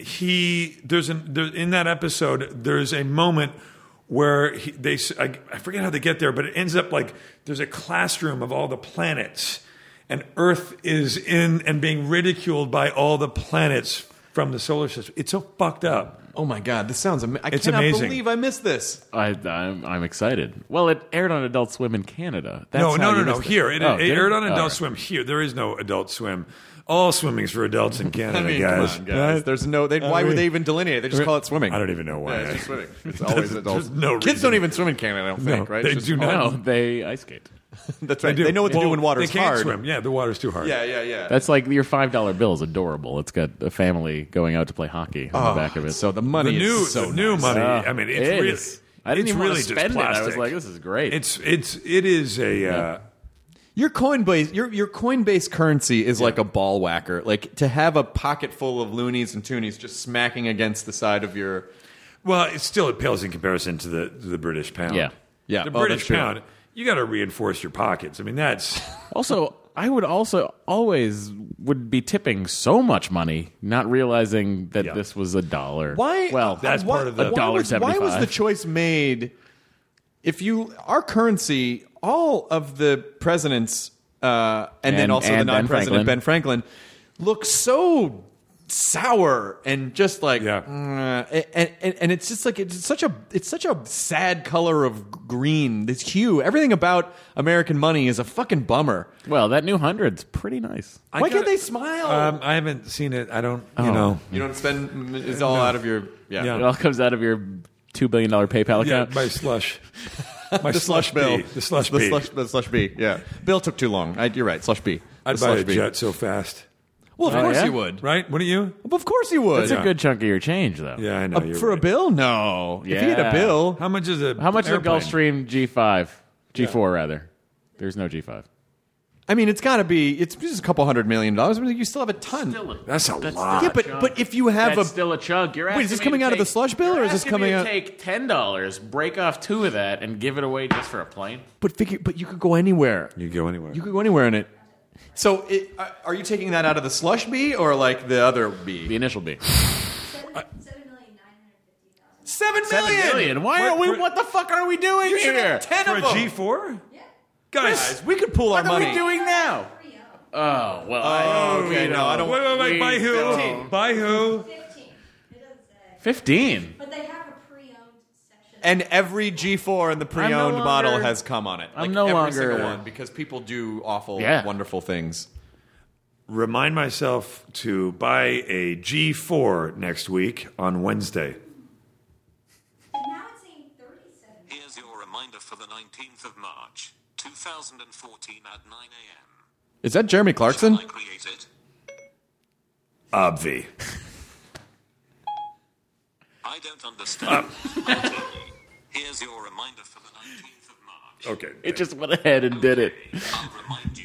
he there's an there, in that episode there's a moment where he, they s- I, I forget how they get there, but it ends up like there's a classroom of all the planets. And Earth is in and being ridiculed by all the planets from the solar system. It's so fucked up. oh my god, this sounds amazing. I It's cannot amazing. believe I missed this. I, I'm, I'm excited. Well, it aired on Adult Swim in Canada. That's no, how no, no, you no. missed it. Here, it, Oh, it did aired on Oh, Adult right. Swim. Here, there is no Adult Swim. All swimming's for adults in Canada, I mean, guys. come on, guys. Right? There's no. They, I why mean- would they even delineate? They just call it swimming. I don't even know why. Yeah, it's just swimming. It's always adults. there's no Kids reason. don't even swim in Canada. I don't think. No, right? they It's just- do Oh, not. no, they ice skate. That's right. They, know what to do Well, when water's They can't hard. swim. Yeah, the water's too hard. Yeah, yeah, yeah. That's like your five dollar bill is adorable. It's got a family going out to play hockey on the back of it. So the The money new, is so the new nice. money. Uh, I mean, it's it really. is. I didn't it's even really want to just spend it. I was plastic. like, this is great. It's it's it is a. Uh, Your Coinbase, your your Coinbase currency is like a ball whacker. Like to have a pocket full of loonies and toonies just smacking against the side of your. Well, it still it pales in comparison to the to the British pound. Yeah. Yeah. the Oh, British that's true. pound. You got to reinforce your pockets. I mean, that's Also, I would also always would be tipping so much money, not realizing that Yeah. this was a dollar. Why? Well, that's why- part of the- a dollar why was- Why was seventy-five. the choice made? If you our currency, all of the presidents, uh, and, then And- also the and Ben non-president Franklin. Ben Franklin, look so sour and just like Yeah. uh, and, and and it's just like it's such a it's such a sad color of green, this hue. Everything about American money is a fucking bummer. well, that new hundred's pretty nice. I Why can't gotta- they smile? Um, I haven't seen it. I don't. You Oh. know. you don't spend it's all out of your yeah. Yeah. It all comes out of your two billion dollar PayPal Yeah, account. my slush. My The slush bill, B. The slush the B. slush, the slush B. Yeah, bill took too long. I, you're right, slush B. The I'd buy slush a B. jet so fast. Well, of Oh, course yeah? you would. Right? Wouldn't you? Of course you would. That's a good chunk of your change, though. Yeah, I know. Uh, you're for right. a bill? No. If you had a Yeah. bill, How much is a How much is a airplane? Gulfstream G five? G four, rather. There's no G five. I mean, it's got to be. It's just a couple hundred million dollars. I mean, you still have a ton. That's a That's lot. yeah, but but if you have That's a still a chunk. You're Wait, is this asking me coming to out of the take- slush bill, or you're is this asking coming me to out- Take ten dollars, break off two of that, and give it away just for a plane. but figure, but you could go anywhere. You go anywhere. You could go anywhere in it. So, it, uh, are you taking that out of the slush B or like the other B? The initial B. Seven, seven million nine hundred fifty thousand. Seven Seven million. million. Why are we? for- What the fuck are we doing You should here? have ten for of a them. G four? Yeah. Guys, We could pool our What are money. we doing now? Pre-owned. Oh well. Oh, I, okay, no, I don't- wait, wait, wait. we By who? don't. By who? Fifteen. It doesn't say. Fifteen. But they have a pre-owned section. And every G four in the pre-owned no model longer- has come on it. I'm Like no every longer- single one, because people do awful, Yeah. wonderful things. Remind myself to buy a G four next week on Wednesday. And now it's saying thirty-seven. Here's your reminder for the nineteenth of March, two thousand fourteen at nine a.m. Is that Jeremy Clarkson? Shall I create it? Obvi. I don't understand. I'll tell you. Here's your reminder for the nineteenth of March. Okay. It just went ahead and did it. I'll remind you.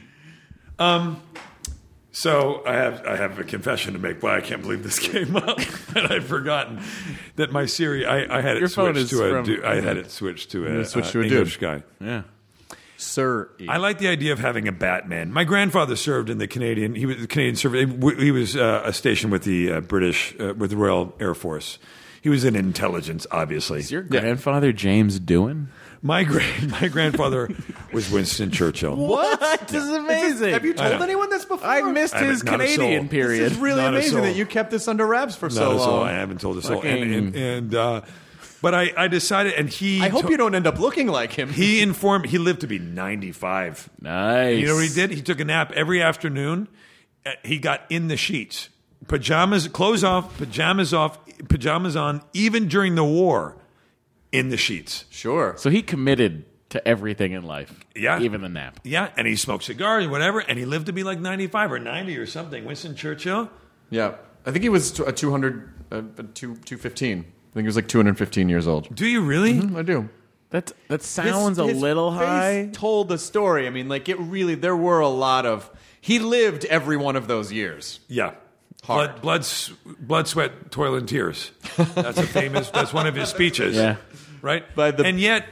So I have I have a confession to make. Why I can't believe this came up, and I've forgotten that my Siri. I, I had it Your phone switched is to a. from- du- I had it switched to a, switched uh, to a dude. English guy. Yeah. Sir E. I like the idea of having a Batman. My grandfather served in the Canadian. He was the Canadian service. He was uh, a station with the uh, British, uh, with the Royal Air Force. He was in intelligence, obviously. Is your grandfather James Doohan? My gra- my grandfather was Winston Churchill. What? This is amazing. Have you told anyone this before? I missed I his haven't- not a Canadian soul. period. This is really Not a amazing soul. that you kept this under wraps for Not so a soul. long. I haven't told a soul. Fucking- And, and, and uh, but I, I decided, and he. I hope to- you don't end up looking like him. He informed. He lived to be ninety-five. Nice. You know what he did? He took a nap every afternoon. Uh, He got in the sheets, pajamas, clothes off, pajamas off, pajamas on, even during the war, in the sheets. Sure. So he committed to everything in life. Yeah. Even the nap. Yeah, and he smoked cigars and whatever, and he lived to be like ninety-five or ninety or something. Winston Churchill. Yeah. I think he was a two hundred, uh, two, two fifteen. I think he was like two hundred fifteen years old. Do you really? I do. That that sounds His- a his little face high. Told the story. I mean, like it really. There were a lot of. He lived every one of those years. Yeah. Hard. Blood, blood, s- blood, sweat, toil, and tears. That's a famous. That's one of his speeches. Yeah. Right. By the- and yet,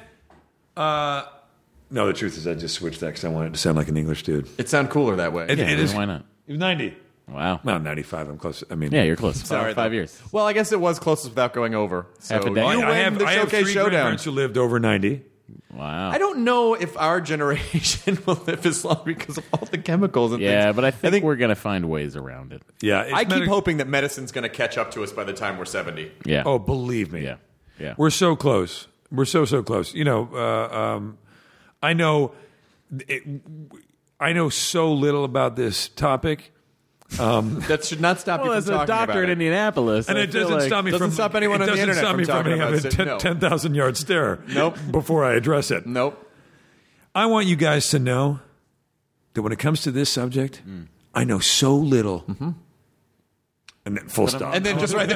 uh, no. The truth is, I just switched that because I wanted to sound like an English dude. It sounded cooler that way. It, Yeah, it is. why not? He was ninety. Wow. Well, ninety-five. I'm close. I mean, Yeah, you're close. Sorry, Five, five though. years. Well, I guess it was closest without going over. So Half a you day. win I have. the I have showcase three showdown. grandparents who lived over ninety. Wow. I don't know if our generation will live as long because of all the chemicals and Yeah, things. but I think, think we're going to find ways around it. Yeah. it's I keep medic- hoping that medicine's going to catch up to us by the time we're seventy. Yeah. Oh, believe me. Yeah. Yeah. We're so close. We're so so close. You know, uh, um, I know, it, I know so little about this topic, That should not stop well, you as from a talking doctor about in it. Indianapolis, and I it feel doesn't like- stop me doesn't from stop anyone it on the doesn't internet stop from me from talking having about it. No. ten thousand yard stare. Nope. Before I address it, Nope. I want you guys to know that when it comes to this subject, I know so little. And then full stop. And then just right there,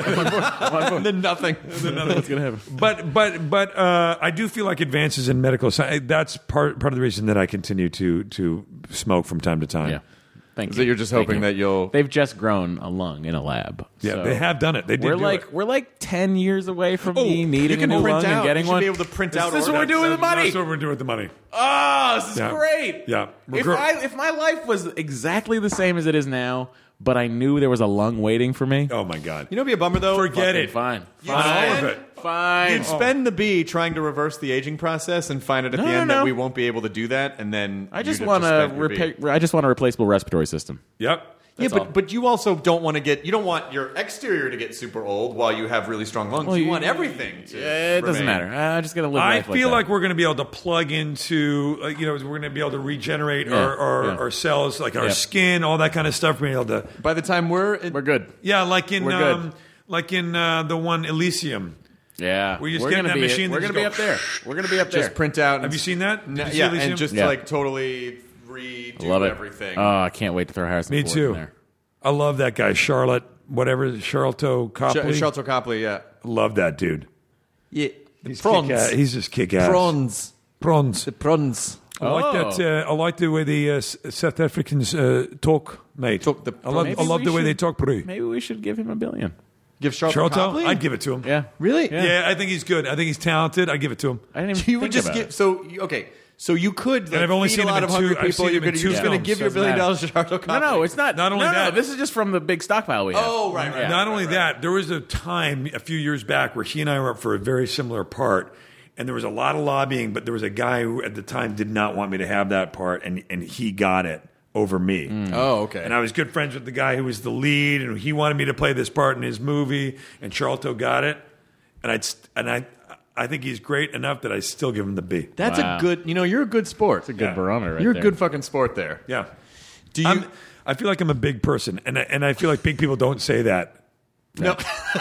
and then nothing. What's going to happen? but but but uh, I do feel like advances in medical science. That's part part of the reason that I continue to to smoke from time to time. Yeah. Thank So you. you're just Thank hoping you. that you'll. They've just grown a lung in a lab. Yeah, So they have done it. They did We're do like it. we're like ten years away from Oh, me you needing a can new print lung out. and getting You should one. be able to print Is out This is what we're organs. doing with the money. That's what we're doing with the money. Oh, this is Yeah. great. Yeah. We're If gro- I if my life was exactly the same as it is now, but I knew there was a lung waiting for me, Oh my God! You know, it'd be a bummer though. Forget fucking it. fine. Fine. All of it. Fine. You'd spend the B trying to reverse the aging process and find out at No, the no, end no. that we won't be able to do that, and then I just you'd want have a spent your B. repa- I just want a replaceable respiratory system. Yep. Yeah, That's all. but but you also don't want to get you don't want your exterior to get super old while you have really strong lungs. Well, you, you- want everything to. Yeah, it doesn't remain. matter. I'm just gonna live. I life feel like, like we're going to be able to plug into, uh, you know, we're going to be able to regenerate Yeah, our, our, yeah. our cells, like our Yeah. skin, all that kind of stuff. We're able to, By the time we're, in, that. We're good. yeah, like in, We're good. um, like in uh, the one Elysium. Yeah, We just we're get in gonna that be machine We're that gonna just be go- up there. We're gonna be up there. just print out. Have you seen that? No, Did you see yeah, Elysium? and just Yeah. like totally redo Love it. everything. Oh, I can't wait to throw Harrison Me Ford too. in there. I love that guy, Charlotte, whatever, Charlotte Copley. Sh- Shelter Copley, yeah, Love that dude. yeah. He's prawns, kick-ass. He's just kick ass. prawns, Prawns. the prawns. I like Oh. that. Uh, I like the way the uh, S- South Africans uh, talk, mate. Talk the I love, Maybe I love we the way should- they talk, Peru. Maybe we should give him a billion. Give Shelter Charlotte, Copley. I'd give it to him. Yeah, Really? Yeah. Yeah, I think he's good. I think he's talented. I'd give it to him. I didn't even You would think just about give it. so okay. So you could like, I've only feed seen a him lot in of hungry two- I've people. seen You're him in going two to films. give your Doesn't billion matter. dollars to Shelter Copley. No, no, it's not. Not only no, that- no, this is just from the big stockpile we have. Oh, right, right. Yeah. Not only that, there was a time a few years back where he and I were up for a very similar part, and there was a lot of lobbying, but there was a guy who at the time did not want me to have that part, and, and he got it over me. Oh, okay. And I was good friends with the guy who was the lead, and he wanted me to play this part in his movie, and Charlton got it, and I and I I think he's great enough that I still give him the B. That's Wow. a good. You know, you're a good sport. It's a Good barometer right You're there. a good fucking sport there. Yeah. Do you? I'm, I feel like I'm a big person, and I, and I feel like big people don't say that. no.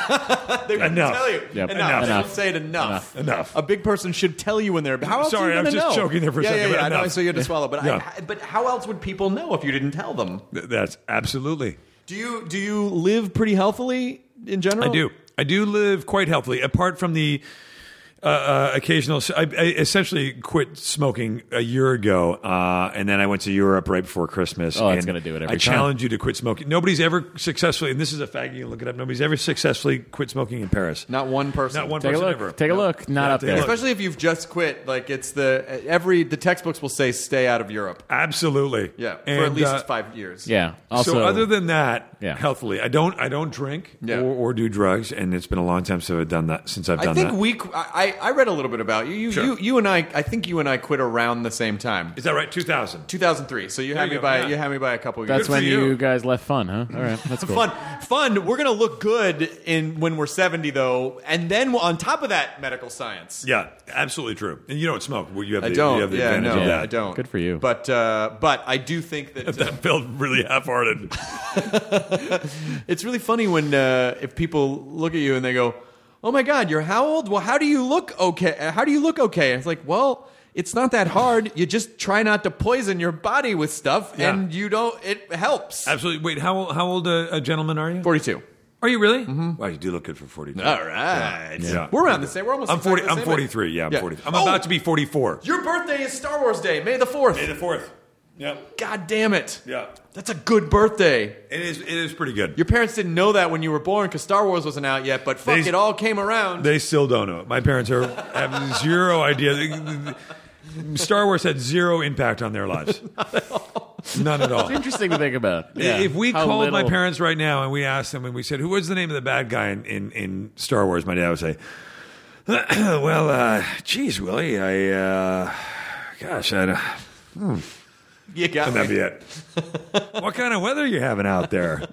they wouldn't Enough. tell you. Yep. Enough. Enough. They don't Enough. say it enough. Enough. A big person should tell you when they're. How else Sorry, are you I was gonna just know? joking there for a yeah, second, Yeah, but yeah, I know. enough. So you had to swallow. But Yeah. I, but how else would people know if you didn't tell them? Th- That's absolutely. Do you do you live pretty healthily in general? I do. I do live quite healthily, apart from the uh, uh, occasional. I, I essentially quit smoking a year ago, uh, and then I went to Europe right before Christmas. Oh, that's and gonna do it every I time. challenge you to quit smoking. Nobody's ever successfully, and this is a fact. You can look it up. Nobody's ever successfully quit smoking in Paris. Not one person. Not one Take a person look. ever. Take a No. look. Not Yeah, up take a there. look. Especially if you've just quit. Like it's the every the textbooks will say stay out of Europe. Absolutely. Yeah, for And, at least uh, five years. Yeah. Also, so other than that, Yeah. healthily, I don't I don't drink Yeah. or, or do drugs, and it's been a long time since I've done that. Since I've I done think that. we. I, I read a little bit about you. You, Sure. you. you and I. I think you and I quit around the same time. Is that right? Two thousand. two thousand three. So you There had you me go, by yeah. you had me by a couple of that's years. when for you. you. guys left fun, huh? All right, that's cool. Fun, fun. We're gonna look good in when we're seventy, though, and then on top of that, medical science. Yeah, absolutely true. And you don't smoke. Well, you have the, I don't. You have the yeah, advantage no, of that. I don't. Good for you. But uh, but I do think that uh, That felt really half-hearted. it's really funny when uh, if people look at you and they go, "Oh my God, you're how old? Well, how do you look okay? How do you look okay?" And it's like, well, it's not that hard. You just try not to poison your body with stuff, Yeah. and you don't. It helps. Absolutely. Wait, how old, how old a, a gentleman are you? Forty-two. Are you really? Mm-hmm. Wow, you do look good for forty-two. All right. Yeah. We're around the same. We're almost. I'm forty. exactly the I'm same forty-three. age. Yeah, I'm Yeah. forty. I'm Oh, about to be forty-four. Your birthday is Star Wars Day, May the fourth. May the fourth. Yeah. God damn it. Yeah. That's a good birthday. It is. It is pretty good. Your parents didn't know that when you were born because Star Wars wasn't out yet, but fuck, They- it all came around. They still don't know it. My parents are have zero idea. Star Wars had zero impact on their lives. None at all. Interesting to think about. Yeah. If we How called my little- parents right now and we asked them and we said, "Who was the name of the bad guy in, in, in Star Wars?" My dad would say, "Well, uh, geez, Willie, I, uh, gosh, I don't." you got And that'd be it. What kind of weather are you having out there?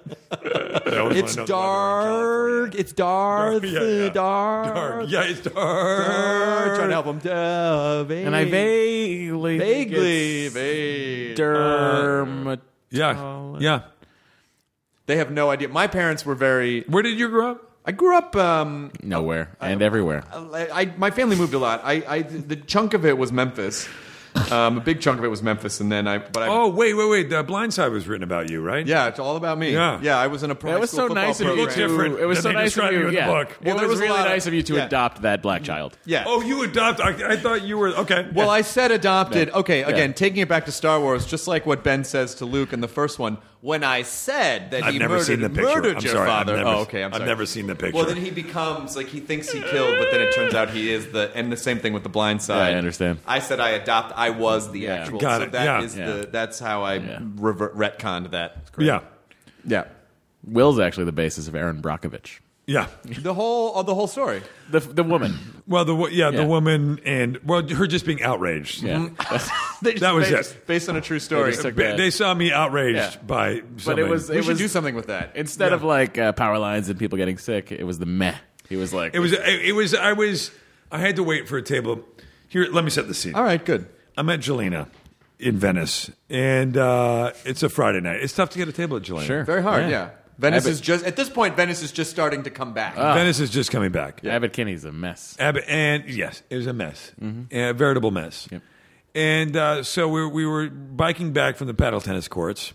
It's dark. It's dark. Yeah, yeah. Dark. Dark. Yeah, it's Dark. dark. Trying to help him. Uh, vague. And I vaguely, think vaguely, it's vague. dermat- Yeah, yeah. They have no idea. My parents were very. Where did you grow up? I grew up. Um, nowhere and everywhere. I, I, my family moved a lot. I, I, the chunk of it was Memphis. Um, a big chunk of it was Memphis, and then I. But I. Oh, wait, wait, wait. The Blind Side was written about you, right? Yeah, it's all about me. Yeah. yeah. I was in a pro It was school so football nice of you program. Look to. different It was than so they nice of describe you. you in the Yeah. book. Well, Well, it there was was a really lot of- nice of you to yeah. adopt that black child. Yeah. Oh, you adopt. I, I thought you were okay. Well, yeah. I said adopted. Okay, again, Yeah. taking it back to Star Wars, just like what Ben says to Luke in the first one. When I said that I've he never murdered, seen the picture. murdered I'm your sorry, I've father. never- oh, okay, I'm I've sorry. never seen the picture. Well, then he becomes like he thinks he killed, but then it turns out he is the. And the same thing with the Blind Side. Yeah, I understand. I said I adopt. I was the Yeah. actual. Got so it, that yeah. is Yeah. the. That's how I Yeah. revert, retconned that. Yeah, Yeah. Will's actually the basis of Aaron Brockovich. yeah. The whole of the whole story. The the woman. Well, the wo- yeah, Yeah. the woman and well, her just being outraged. Yeah. They just That was based, it. based on a true story. just took Ba- that. They saw me outraged Yeah. by. But Somebody. it was we it should was do something with that. instead Yeah. of like uh, power lines and people getting sick, it was the meh. He was like It was. It, it was. I was. I had to wait for a table. Here, let me set the scene. All right, good. I'm at Jelena in Venice, and uh, it's a Friday night. It's tough to get a table at Jelena. Sure. Very hard. Yeah. Yeah. Venice Abbott- is just at this point. Venice is just starting to come back. Venice is just coming back. Abbott Kinney's a mess. Abbott, and yes, it was a mess, a veritable mess. Yep. And uh, so we, we were biking back from the paddle tennis courts,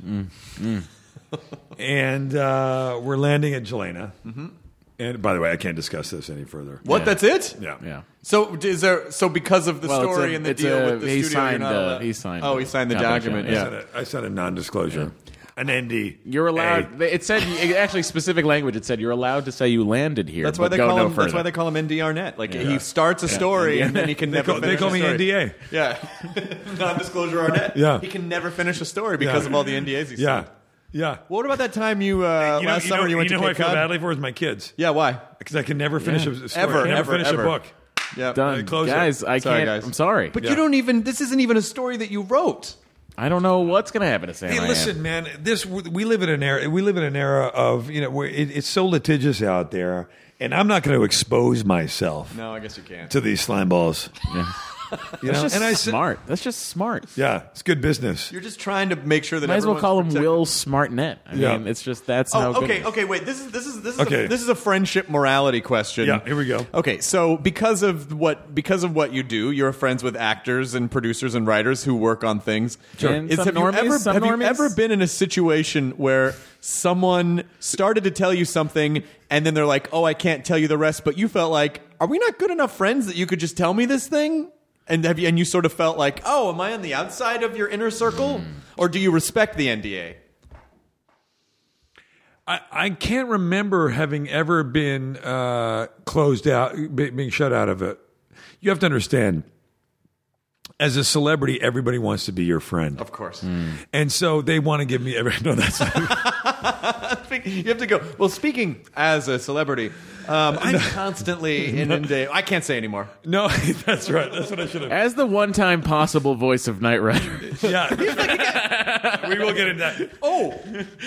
and uh, we're landing at Jelena. And by the way, I can't discuss this any further. What? Yeah. That's it? Yeah, Yeah. So is there? So because of the Well, it's story a- and the it's deal a- with the he studio, you're signed, not uh, allowed- he signed Oh, the he signed the confidential, document. I Yeah. said a, I said a non-disclosure, an N D. You're allowed. It said it actually specific language. It said you're allowed to say you landed here. That's why but they go call no him. That's further. why they call him N D Arnett. Like Yeah. he starts a story and then he can They never. call, they finish call a me story. N D A. Yeah, non-disclosure Arnett. Yeah. he can never finish a story because Yeah. of all the N D As. He's Yeah, signed. yeah. What about that time you uh, You know, last you summer know, you went you know to who I Cape feel Cod? badly for is my kids Yeah, why? because I can never finish Yeah. a story. Ever, I can never ever, finish ever. a book. Yeah, Done, close it. guys. I Sorry, can't. guys. I'm sorry. But Yeah. you don't even. This isn't even a story that you wrote. I don't know what's going to happen to Sam. Hey, I am. listen, man. This we live in an era. We live in an era of you know where it, it's so litigious out there, and I'm not going to expose myself No, I guess you can't. to these slime balls. Yeah. You That's know, just and I said, smart. That's just smart. yeah, it's good business. You're just trying to make sure that Might as well everyone's call him protected. Will Smartnet. I Yeah. mean, it's just that's how. Oh, good okay, it is. okay. Wait, this is this is this is Okay. a, this is a friendship morality question. Yeah, here we go. Okay, so because of what because of what you do, you're friends with actors and producers and writers who work on things. Sure. And Is, some have you normies, ever some have you normies. ever been in a situation where someone started to tell you something and then they're like, "Oh, I can't tell you the rest," but you felt like are we not good enough friends that you could just tell me this thing? And have you, and you sort of felt like, oh, am I on the outside of your inner circle? Mm. Or do you respect the N D A? I, I can't remember having ever been uh, closed out, being shut out of it. You have to understand, as a celebrity, everybody wants to be your friend. Of course. Mm. And so they want to give me every... No, that's you have to go, well, speaking as a celebrity, um, I'm constantly inundated. I can't say anymore. No, that's right. That's what I should have... As the one-time possible voice of Knight Rider. Yeah. We will get into that. Oh!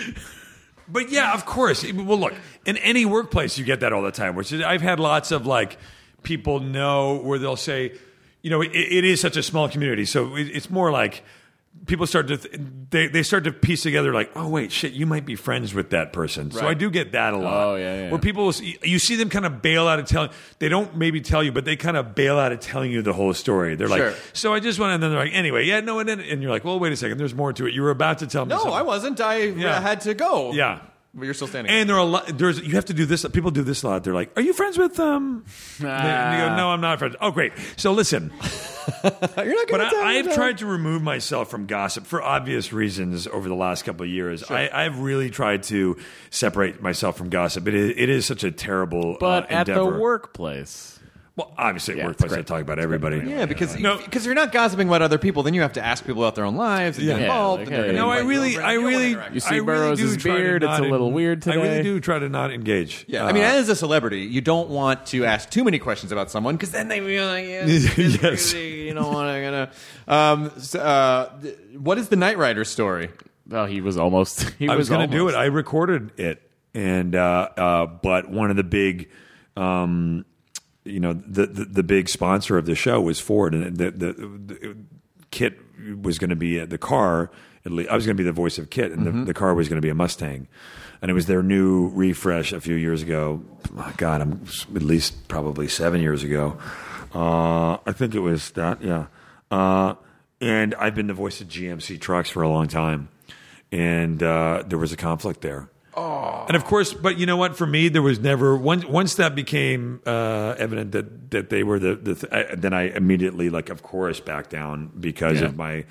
But yeah, of course. Well, look, in any workplace, you get that all the time. Which is, I've had lots of, like, people know where they'll say... You know, it, it is such a small community, so it, it's more like people start to th- they they start to piece together like, oh wait, shit, you might be friends with that person. So right. I do get that a lot. Oh yeah, yeah. Where people will see, you see them kind of bail out of telling. They don't maybe tell you, but they kind of bail out of telling you the whole story. They're Sure. like, so I just want, and then they're like, anyway, yeah, no, and then and you're like, well, wait a second, there's more to it. You were about to tell me. No, something. I wasn't. I Yeah. had to go. Yeah. But you're still standing. And there are a lot. There's you have to do this. People do this a lot. They're like, "Are you friends with um?" Ah. And you go, "No, I'm not friends." Oh, great. So listen, You're not but going to I, I've tried to remove myself from gossip for obvious reasons over the last couple of years. Sure. I, I've really tried to separate myself from gossip. It is, it is such a terrible. But uh, at the endeavor. workplace. Well, obviously, Yeah, at it's workplace, I great. talk about everybody. Yeah, because No. because you're not gossiping about other people, then you have to ask people about their own lives and Yeah. get Yeah, involved. like, and they're hey. gonna No, I invite you really, over, I and you don't wanna really, interact. You see I really Burroughs' do try to beard, it's not a little en- weird I really today. do try to not engage. Yeah, Uh, I mean, as a celebrity, you don't want to ask too many questions about someone because then they feel like, yeah, this is Yes. really, you don't want to. Gonna. Um, so, uh, th- what is the Knight Rider story? Oh, he was almost. He I was, was going to do almost. it. I recorded it, and uh, uh, but one of the big, um, you know, the, the the big sponsor of the show was Ford, and the the, the Kit was going to be at the car. At least I was going to be the voice of Kit, and Mm-hmm. the, the car was going to be a Mustang, and it was their new refresh a few years ago. Oh, God, I'm at least probably seven years ago. Uh, I think it was that, yeah. Uh, and I've been the voice of G M C trucks for a long time. And uh, there was a conflict there. Oh. And of course, but you know what? For me, there was never once. Once that became uh, evident that, that they were the, the th- I, then I immediately, like, of course, backed down because Yeah. of my,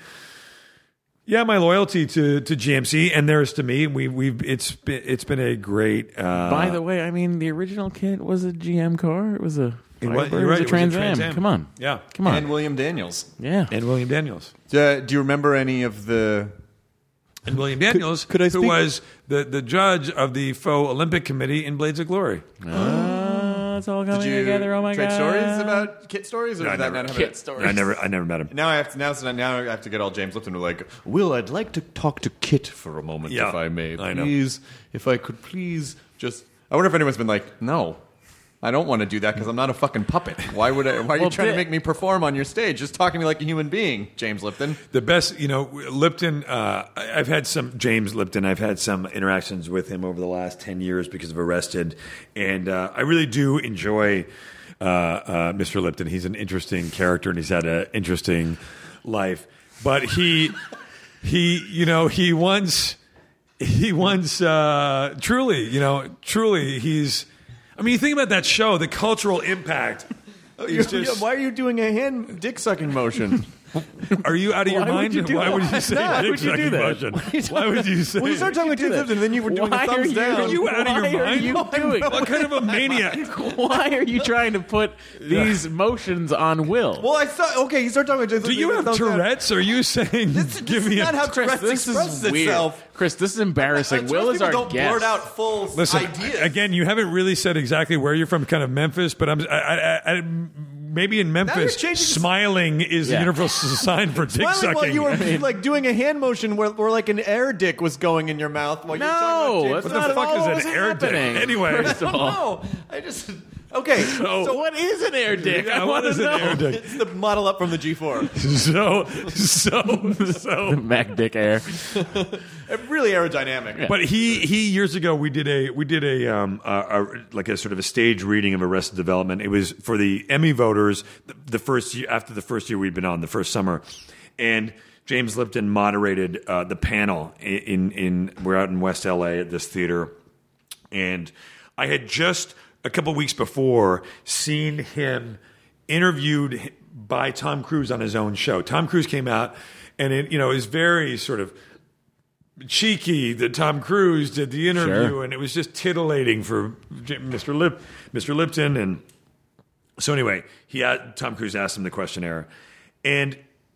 yeah, my loyalty to, to G M C and theirs to me. We we've it's been it's been a great. Uh, By the way, I mean the original Kit was a G M car. It was a. It was- Firebird. you're It was right, a it was a Trans Am. Trans Am. Come on, yeah, come on. And William Daniels. yeah. and William Daniels. Uh, do you remember any of the? And William Daniels, could I who speak- was the, the judge of the faux Olympic committee in Blades of Glory. Oh, it's all coming Did you together. Oh my trade god! stories about Kit stories, or No, I did that never- not have Kit a- stories. I never, I never met him. Now I have to now, so now I have to get all James Lipton to like, Will, I'd like to talk to Kit for a moment, Yeah, if I may, I know. please. If I could please just. I wonder if anyone's been like, no. I don't want to do that because I'm not a fucking puppet. Why would I? Why are you Well, trying to thi- make me perform on your stage? Just talk to me like a human being, James Lipton. The best, you know, Lipton. Uh, I- I've had some James Lipton. I've had some interactions with him over the last ten years because of Arrested, and uh, I really do enjoy uh, uh, Mister Lipton. He's an interesting character, and he's had an interesting life. But he, he, you know, he once, he once, uh, truly, you know, truly, he's. I mean, you think about that show, the cultural impact. is just- Why are you doing a hand dick sucking motion? Are you out of your Why would mind? you do Why that? would you say Why dick would you do sucking that? motion? Why are you Why would you say? Well, you started talking about James Lipton, and then you were doing Why a thumbs are you- down. Are you out of your Why are mind? you doing What kind of a maniac? Why are you trying to put these motions on Will? Well, I thought. Okay, you started talking about James Do Lipton. you and have thumbs down. Tourette's? Are you saying This, give this me is not a how Chris, Tourette's this expresses is weird. itself. Chris, this is embarrassing. Tourette's Will is people our don't guest. blurt out full Listen, ideas. again, you haven't really said exactly where you're from, kind of Memphis, but I'm I, I, I, maybe in Memphis, changing- smiling is Yeah. the universal sign for dick Smiling while sucking. you were like doing a hand motion where, where like an air dick was going in your mouth while you were No, talking about that's James what the not fuck at all is what an was air dick? happening. Anyway. First of all. No, I just okay. So, So what is an air dick? Yeah, I what want to is an know. air dick? it's the model up from the G four. So, so, so. Mac Dick Air. Really aerodynamic. But he he years ago we did a we did a um a, a, like a sort of a stage reading of Arrested Development. It was for the Emmy voters the, the first year after the first year we'd been on the first summer, and James Lipton moderated uh, the panel in, in in we're out in West L A at this theater, and I had just a couple weeks before seen him interviewed by Tom Cruise on his own show. Tom Cruise came out, and it, you know, is very sort of cheeky that Tom Cruise did the interview, Sure. and it was just titillating for Mister Lip, Mister Lipton, and so anyway, he had, Tom Cruise asked him the questionnaire, and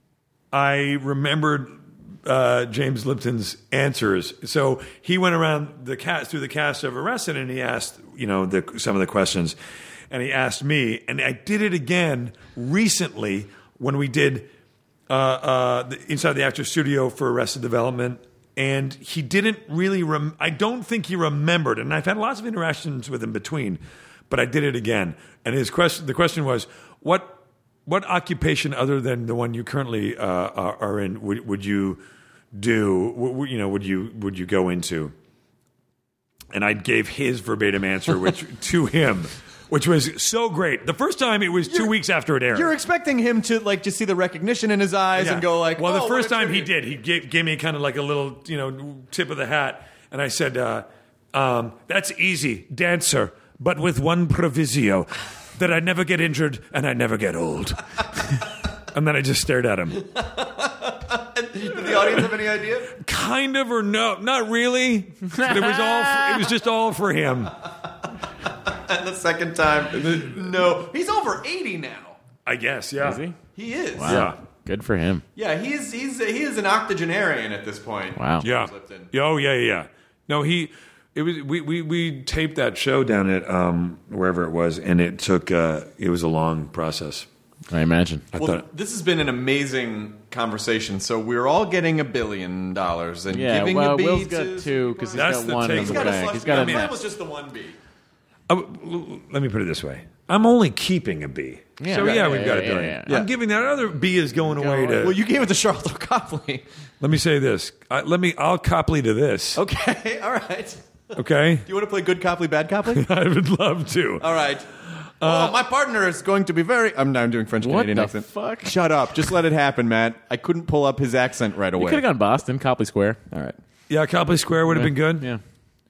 I remembered uh, James Lipton's answers. So he went around the cast through the cast of Arrested, and he asked, you know, the, some of the questions, and he asked me, and I did it again recently when we did uh, uh, the, inside the Actors Studio for Arrested Development. And he didn't really, rem- I don't think he remembered. And I've had lots of interactions with him between, but I did it again. And his question, the question was, what what occupation other than the one you currently uh, are, are in would, would you do? W- you know, would you would you go into? And I gave his verbatim answer, which to him, which was so great. The first time it was 2 You're- weeks after it aired. You're expecting him to like just see the recognition in his eyes Yeah. and go like, well, oh, the first what a time he tribute. did, he gave, gave me kind of like a little, you know, tip of the hat, and I said, uh, um, "That's easy, dancer, but with one proviso, that I never get injured and I never get old." And then I just stared at him, Did the audience have any idea? kind of or no, not really. But it was all, for, it was just all for him. And the second time, no. He's over eighty now. I guess, yeah. Is he? He is. Wow. Yeah. Good for him. Yeah, he's he's he is an octogenarian at this point. Wow. Yeah. Lipton. Oh yeah, yeah, yeah. No, he. It was we, we, we taped that show down at um, wherever it was, and it took. Uh, it was a long process. I imagine. I Well, thought. this has been an amazing conversation. So we're all getting a billion dollars and Yeah, giving well, a B Will's to got some two people. because he's That's got the one take. in He's the got a bank. slush. He's got a Mine net. was just the one B. Uh, l- let me put it this way: I'm only keeping a B. Yeah, so right, yeah, yeah, we've yeah, got a yeah, billion. yeah. I'm giving that other B is going away to. Well, you gave it to Charlotte Copley. let me say this. I, let me. I'll Copley to this. Okay, all right. Okay. Do you want to play good Copley, bad Copley? I would love to. All right. oh, my partner is going to be very. I'm now doing French What Canadian the accent. fuck? Shut up. Just let it happen, Matt. I couldn't pull up his accent right You away. could have gone Boston, Copley Square. All right. Yeah, Copley Square would have been good. Yeah.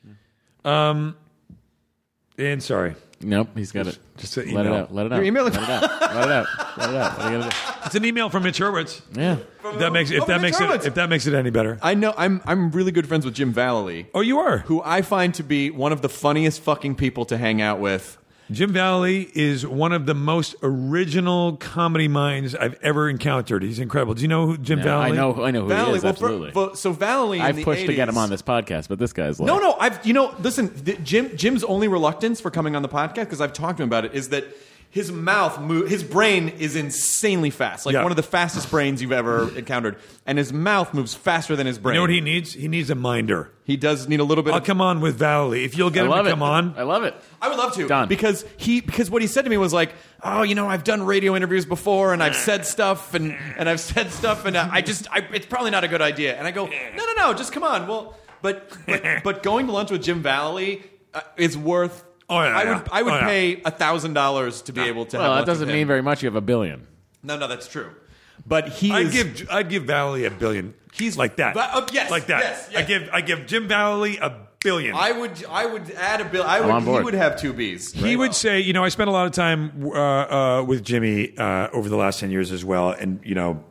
And sorry, Nope, he's got it. just an Let it email. out. Let it out. You're emailing- Let it out. Let it out. Let it out. What are you gonna do? It's an email from Mitch Hurwitz. Yeah. If that makes if Oh, that Mitch makes Hurwitz. it if that makes it any better. I know. I'm I'm really good friends with Jim Vallely, Oh, you are. who I find to be one of the funniest fucking people to hang out with. Jim Valley is one of the most original comedy minds I've ever encountered. He's incredible. Do you know who Jim Yeah, Valley? I know. I know who Vallely, he is. well, for- Absolutely. for- so Vallely, in I've the pushed to get him eighties on this podcast, but this guy's like, No, no. I've you know, listen. The, Jim Jim's only reluctance for coming on the podcast because I've talked to him about it is that his mouth, move, his brain is insanely fast, like Yeah. one of the fastest brains you've ever encountered, and his mouth moves faster than his brain. You know what he needs? He needs a minder. He does need a little bit. I'll of, come on with Valley. If you'll get I him love to it. come on. I love it. I would love to Done. because he because what he said to me was like, oh, you know, I've done radio interviews before and I've said stuff and and I've said stuff and I just I, it's probably not a good idea. And I go, no, no, no, just come on. Well, but but, but going to lunch with Jim Valley uh, is worth. Oh, yeah, I yeah. would I would Oh, yeah. pay a thousand dollars to be able to. Well, have that lunch doesn't with mean him. very much. You have a billion. No, no, that's true. But he I'd is. give I'd give Valley a billion. He's like that. Va- uh, yes, like that. yes, yes. I give I give Jim Valley a billion. I would I would add a bill. I I'm would. on He board. would have two B's. He would say, you know, I spent a lot of time uh, uh, with Jimmy uh, over the last ten years as well, and you know,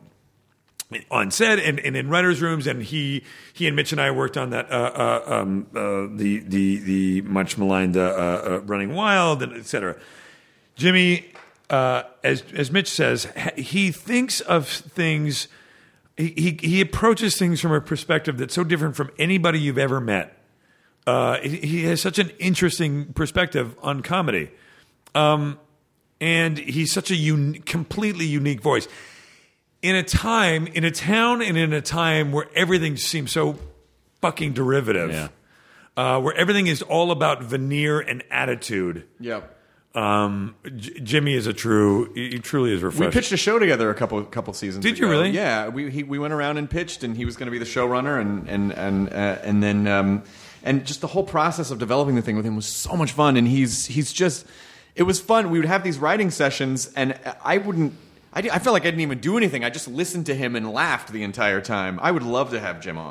on set and, and in writers' rooms, and he he and Mitch and I worked on that uh, uh, um, uh, the the the much maligned uh, uh, Running Wild, and et cetera. Jimmy, uh, as as Mitch says, ha- he thinks of things. He, he he approaches things from a perspective that's so different from anybody you've ever met. Uh, he, he has such an interesting perspective on comedy, um, and he's such a un- completely unique voice. In a time, in a town, and in a time where everything seems so fucking derivative, Yeah. uh, where everything is all about veneer and attitude. Yeah. Um, J- Jimmy is a true, he he truly is We refreshing. pitched a show together a couple couple seasons. Did you ago. really? Yeah, we he, we went around and pitched, and he was going to be the showrunner, and and and uh, and then um, and just the whole process of developing the thing with him was so much fun, and he's he's just it was fun. We would have these writing sessions, and I wouldn't. I, di- I felt like I didn't even do anything. I just listened to him and laughed the entire time. I would love to have Jim on.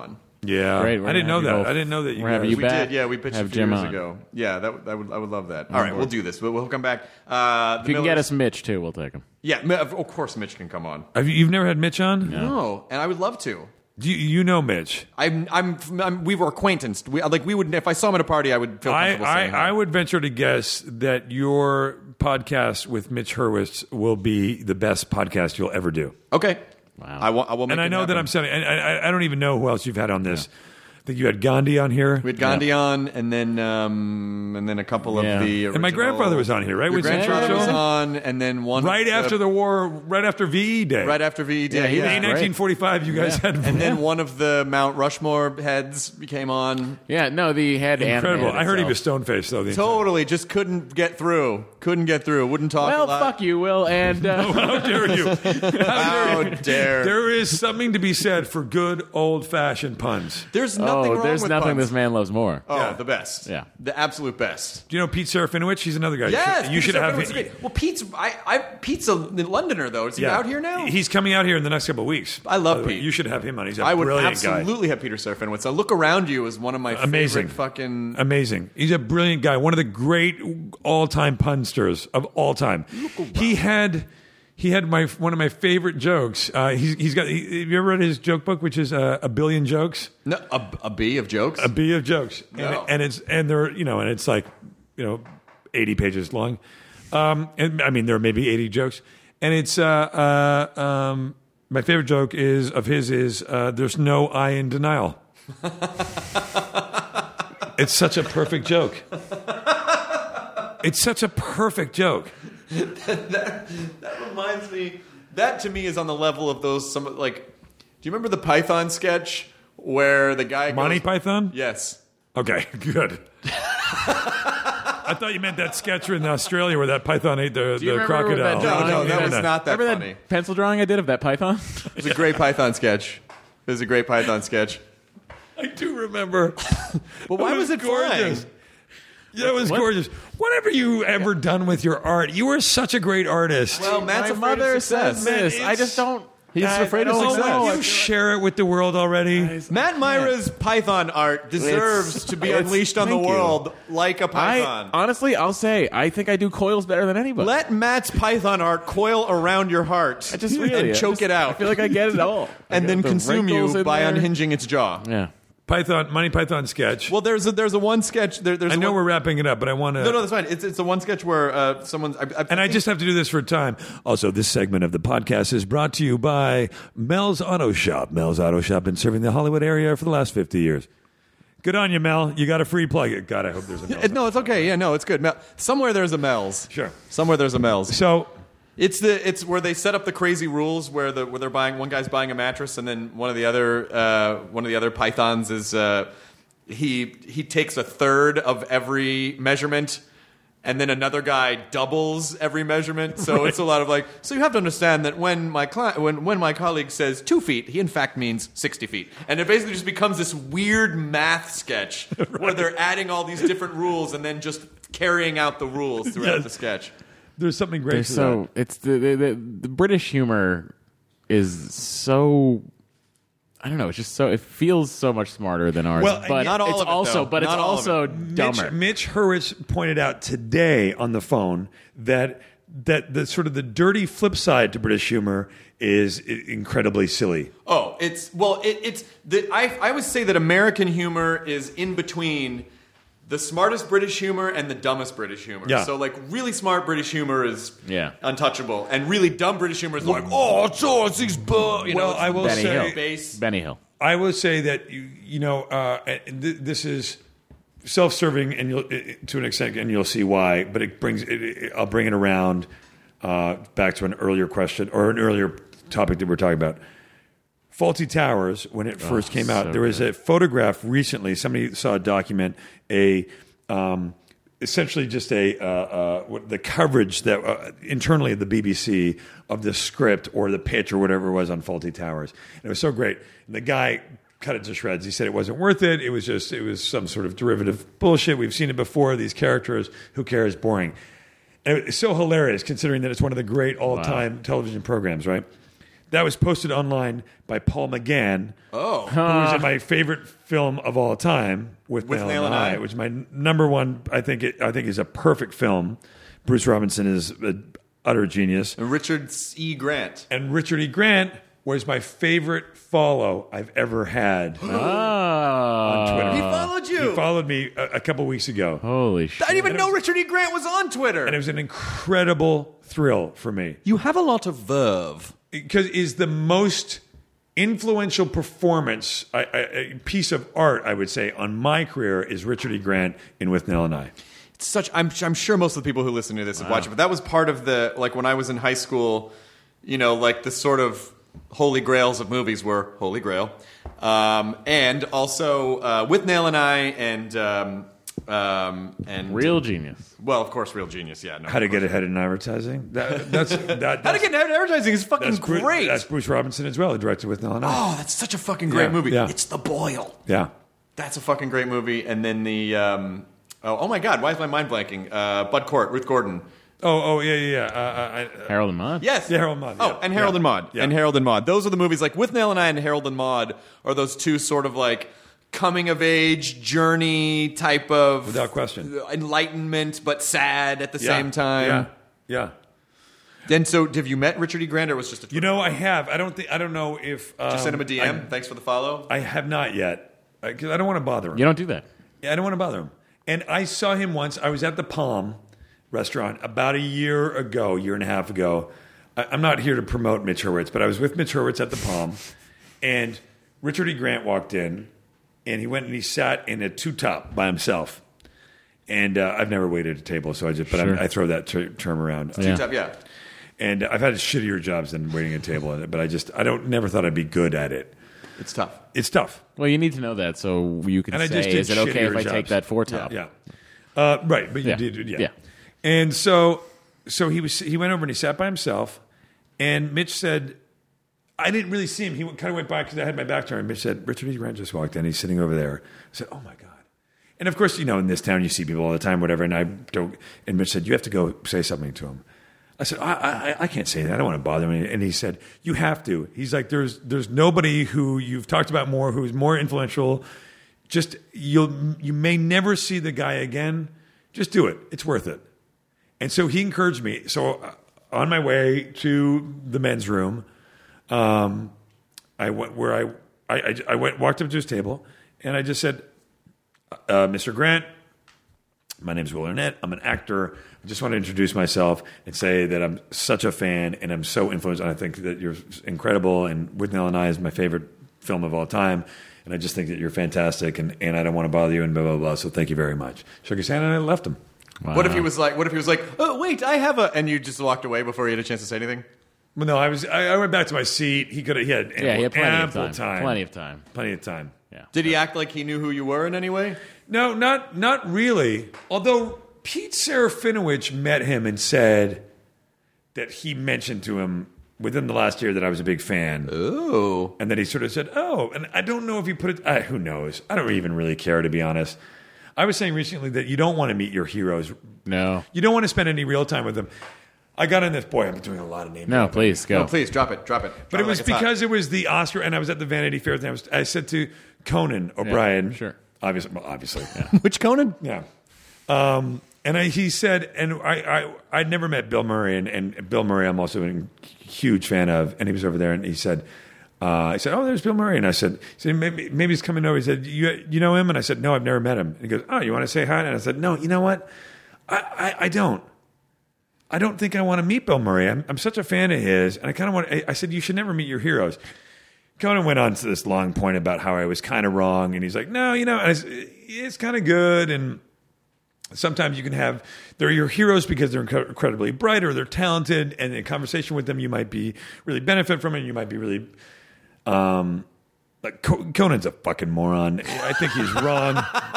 Yeah, Great, we're I didn't know gonna have that. you both- I didn't know that. You we're having guys- you We back. did, yeah. We pitched Have a few Jim years on. ago. Yeah, that, that would I would love that. All right, we'll do this. We'll, we'll come back. Uh, If you can get us Mitch too, we'll take him. Yeah, Mi- of of course, Mitch can come on. Have you, you've never had Mitch on? No, and I would love to. Do you, you know Mitch? I'm, I'm, I'm, we were acquaintanced. We, like we would, if I saw him at a party, I would feel I, comfortable I, saying hi. I would venture to guess that your podcast with Mitch Hurwitz will be the best podcast you'll ever do. Okay. Wow. I, will, I will make And I it know that happen. I'm saying, and I, I don't even know who else you've had on this. I think you had Gandhi on here. We had Gandhi on, and then um, and then a couple Yeah. of the. And my original- grandfather was on here, right? Your Winston grandfather was Churchill? on, and then one Right of after the war, right after V E Day. right after V E Day. Yeah, he was yeah. in great. nineteen forty-five, you guys had And then one of the Mount Rushmore heads came on. Yeah, no, the head incredible. animated I heard he itself. was stone faced though. The entire- Totally, just couldn't get through. Couldn't get through. Wouldn't talk Well, a lot. fuck you, Will, and uh, How dare you? How dare? There is something to be said for good old fashioned puns. There's nothing oh, wrong there's with nothing puns. this man loves more. Oh, Yeah. the best. Yeah. The absolute best. Do you know Pete Serafinowicz? He's another guy. Yes, you should Peter have Serafinowicz is great. Well, Pete's I, I Pete's a Londoner though. Is he Yeah. out here now? He's coming out here in the next couple of weeks. I love By the way. Pete. You should have him on. He's a I would brilliant guy. absolutely have Peter Serafinowicz. So Look Around You is one of my Amazing. favorite fucking. Amazing. He's a brilliant guy. One of the great all-time punsters of all time. He had he had my one of my favorite jokes. Uh, he's he's got. He, have you ever read his joke book, which is uh, a billion jokes? No, a, a bee of jokes. A bee of jokes, No. and, and it's and they're you know and it's like you know eighty pages long. Um, and I mean there are maybe eighty jokes, and it's uh, uh, um, my favorite joke is of his is uh, there's no I in denial. It's such a perfect joke. It's such a perfect joke. that reminds me. That to me is on the level of those some like. Do you remember the Python sketch where the guy Monty goes, Python? Yes. Okay, good. I thought you meant that sketch in Australia where that python ate the, you the remember crocodile. that drawing? No, no, that No, was no. not that Remember funny. that pencil drawing I did of that python? It was a great Python sketch. It was a great Python sketch. I do remember. But why It was, it gorgeous? flying? Yeah, it was What? gorgeous. What have you ever done with your art? You were such a great artist. Well, Matt's My afraid mother of success. says this. Man, I it's- just don't. He's I- afraid I of don't success. know. you I feel share it with the world already. Matt Myra's Python art deserves It's- to be it's- unleashed on the thank you. world like a I python. honestly, I'll say, I think I do coils better than anybody. Let Matt's Python art coil around your heart I just really and I choke just- it out. I feel like I get it all. I and get then the consume wrinkles you in by there. unhinging its jaw. Yeah. Python, Monty Python sketch. Well, there's a, there's a one sketch. There, there's I a know one, we're wrapping it up, but I want to. No, no, that's fine. It's it's a one sketch where uh, someone's. I, I, And I just have to do this for time. Also, this segment of the podcast is brought to you by Mel's Auto Shop. Mel's Auto Shop been serving the Hollywood area for the last fifty years. Good on you, Mel. You got a free plug. God, I hope there's a Mel's. It- no, it's okay. Yeah, no, it's good. Mel, somewhere there's a Mel's. Sure. Somewhere there's a Mel's. So, It's the it's where they set up the crazy rules where the where they're buying one guy's buying a mattress and then one of the other uh, one of the other pythons is uh, he he takes a third of every measurement and then another guy doubles every measurement. So it's a lot of like so you have to understand that when my cli- when when my colleague says two feet, he in fact means sixty feet, and it basically just becomes this weird math sketch where they're adding all these different rules and then just carrying out the rules throughout Yes. the sketch. there's something great They're to so it's the, the the the British humor is so I don't know. It's just so it feels so much smarter than ours. Well, but not all it's of it, also though. but Not it's all of also that. dumber. Mitch, Mitch Hurwitz pointed out today on the phone that that the sort of the dirty flip side to British humor is i- incredibly silly. Oh, it's well, it, it's the I I would say that American humor is in between the smartest British humor and the dumbest British humor. Yeah. So like really smart British humor is Yeah. untouchable, and really dumb British humor is like oh, it's all it's these bu-" you know. Well, it's I will Benny say- Hill. Base. Benny Hill. I will say that you, you know uh, and th- this is self-serving, and you'll it, to an extent, and you'll see why. But it brings it, it, I'll bring it around uh, back to an earlier question or an earlier topic that we're talking about. Faulty Towers, when it first came out, so there was a photograph recently. Somebody saw a document, a um, essentially just a uh, uh, what, the coverage that uh, internally at the B B C of the script or the pitch or whatever it was on Faulty Towers, and it was so great. And the guy cut it to shreds. He said it wasn't worth it. It was just it was some sort of derivative bullshit. We've seen it before. These characters, who cares? Boring. And it's so hilarious considering that it's one of the great all-time television programs, right? that was posted online by Paul McGann. Oh. Who was in my favorite film of all time, With, With Nail, Nail and and I, I. which is my n- number one. I think it, I think is a perfect film. Bruce Robinson is an utter genius, And Richard E. Grant. and Richard E. Grant was my favorite follow I've ever had on Oh. Twitter. He followed you. He followed me a, a couple weeks ago, Holy shit. I didn't even know Richard E. Grant was on Twitter. and it was an incredible thrill for me. You have a lot of verve. Because is the most influential performance, I, I, a piece of art, I would say, on my career is Richard E. Grant in With Nail and I. It's such. I'm, I'm sure most of the people who listen to this have watched it, but that was part of the like when I was in high school. You know, like the sort of holy grails of movies were Holy Grail, um, and also uh, With Nail and I, and um, um, and Real genius. well, of course, Real Genius. Yeah, no, How to of get course. ahead in advertising. That, that's that, that's, How to get into advertising is fucking that's Bru- great. That's Bruce Robinson as well, who directed With Nail and I. Oh, that's such a fucking great Yeah, movie. yeah. It's The Boil. Yeah. That's a fucking great movie. And then the um, oh, oh my god, why is my mind blanking? Uh, Bud Cort, Ruth Gordon. Oh, oh, yeah, yeah, yeah. Uh, I, Harold and Maude? Yes. Yeah, Harold and Maude, Oh, yeah. and Harold Yeah. and Maude. Yeah. And Harold and Maude. Those are the movies like With Nail and I and Harold and Maude are those two sort of like coming of age journey type of Without question. enlightenment, but sad at the yeah, same time. Yeah, yeah. Then so have you met Richard E. Grant or was it just a You know, I have. I don't think. I don't know if. Um, Just send him a D M. Thanks for the follow. I, I have not yet because I don't want to bother him. You don't do that. Yeah, I don't want to bother him. And I saw him once. I was at the Palm restaurant about a year ago, year and a half ago. I, I'm not here to promote Mitch Hurwitz, but I was with Mitch Hurwitz at the Palm, and Richard E. Grant walked in, and he went and he sat in a two-top by himself. And uh, I've never waited at a table, so I just, but Sure. I, I throw that ter- term around. Yeah. Two-top, yeah. And I've had shittier jobs than waiting at a table, but I just, I don't, never thought I'd be good at it. It's tough. It's tough. Well, you need to know that so you can And I say, just did is it okay if shittier I take jobs. that four top? Yeah. Uh, right, but you Yeah. did, yeah. Yeah. And so, so he was. He went over and he sat by himself. And Mitch said, "I didn't really see him. He kind of went by because I had my back turned." Mitch said, "Richard E. Grant just walked in. He's sitting over there." I said, "Oh my god!" And of course, you know, in this town, you see people all the time, whatever. And I don't. And Mitch said, "You have to go say something to him." I said, I, I, I can't say that. I don't want to bother him. And he said, "You have to." He's like, "There's, there's nobody who you've talked about more, who's more influential. Just you'll, you may never see the guy again. Just do it. It's worth it." And so he encouraged me. So uh, on my way to the men's room, um, I went where I, I, I, I went, walked up to his table, and I just said, uh, "Mister Grant, my name's Will Arnett. I'm an actor. I just want to introduce myself and say that I'm such a fan and I'm so influenced. And I think that you're incredible. And With Nail and I is my favorite film of all time. And I just think that you're fantastic. And, and I don't want to bother you and blah, blah, blah. So thank you very much." Shook his hand and I left him. Wow. What if he was like? What if he was like? Oh wait, I have a. And you just walked away before he had a chance to say anything. Well, no, I was. I, I went back to my seat. He could. He had ample, Yeah, he had plenty of ample time. Plenty of time. Plenty of time. Yeah. Did he act like he knew who you were in any way? No, not not really. Although Pete Serafinowicz met him and said that he mentioned to him within the last year that I was a big fan. Oh, And then he sort of said, "Oh," and I don't know if he put it. Uh, who knows? I don't even really care, to be honest. I was saying recently that you don't want to meet your heroes. No. You don't want to spend any real time with them. I got in this. Boy, I'm doing a lot of names. No, please, go. no! Please drop it, drop it. But Drop it was like it's hot. because it was the Oscar, and I was at the Vanity Fair. And I, was, I said to Conan O'Brien, sure. obviously, well, obviously, which Conan? yeah. Um, and I, he said, and I, I, I'd never met Bill Murray, and, and Bill Murray, I'm also a huge fan of. And he was over there, and he said, uh, I said, "Oh, there's Bill Murray," and I said, he said maybe, maybe he's coming over. He said, "You, you know him?" And I said, "No, I've never met him." And he goes, "Oh, you want to say hi?" And I said, "No, you know what? I, I, I don't." I don't think I want to meet Bill Murray. I'm, I'm such a fan of his, and I kind of want. I, I said, "You should never meet your heroes." Conan went on to this long point about how I was kind of wrong, and he's like, "No, you know, it's, it's kind of good." And sometimes you can have they're your heroes because they're inc- incredibly bright or they're talented, and in conversation with them, you might be really benefit from it. You might be really. Um, like Co- Conan's a fucking moron. I think he's wrong.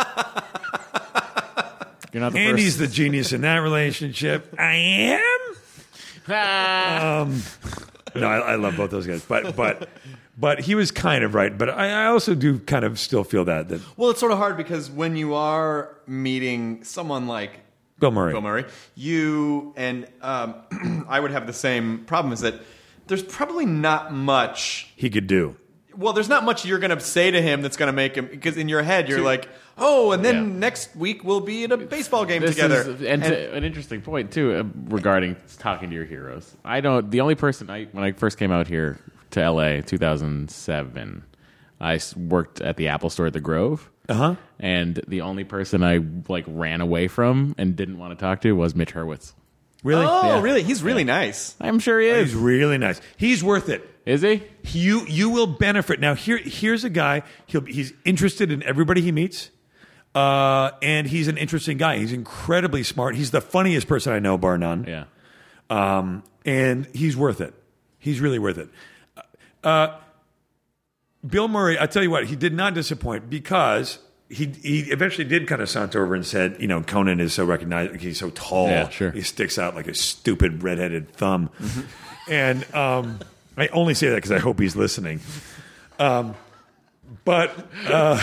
You're not the Andy's first. the genius in that relationship. I am. Ah. Um, no, I, I love both those guys, but but but he was kind of right. But I, I also do kind of still feel that that Well, it's sort of hard because when you are meeting someone like Bill Murray. Bill Murray, you and um, I would have the same problem. Is that there's probably not much. He could do. Well, there's not much you're going to say to him that's going to make him, because in your head you're like, oh, and then Yeah. next week we'll be at a baseball game This together. is, and, to, an interesting point too uh, regarding talking to your heroes. I don't. The only person I when I first came out here to L A, two thousand seven, I s- worked at the Apple Store at the Grove. Uh huh. And the only person I like ran away from and didn't want to talk to was Mitch Hurwitz. Really? Oh, Yeah. really? He's really nice. I'm sure he is. He's really nice. He's worth it. Is he? You you will benefit. Now here here's a guy. He'll he's interested in everybody he meets, uh, and he's an interesting guy. He's incredibly smart. He's the funniest person I know, bar none. Yeah. Um, and he's worth it. He's really worth it. Uh, Bill Murray, I tell you what, he did not disappoint because he he eventually did kind of saunter over and said, you know, Conan is so recognized. He's so tall. Yeah, sure. He sticks out like a stupid redheaded thumb. And um, I only say that because I hope he's listening. Um, but uh,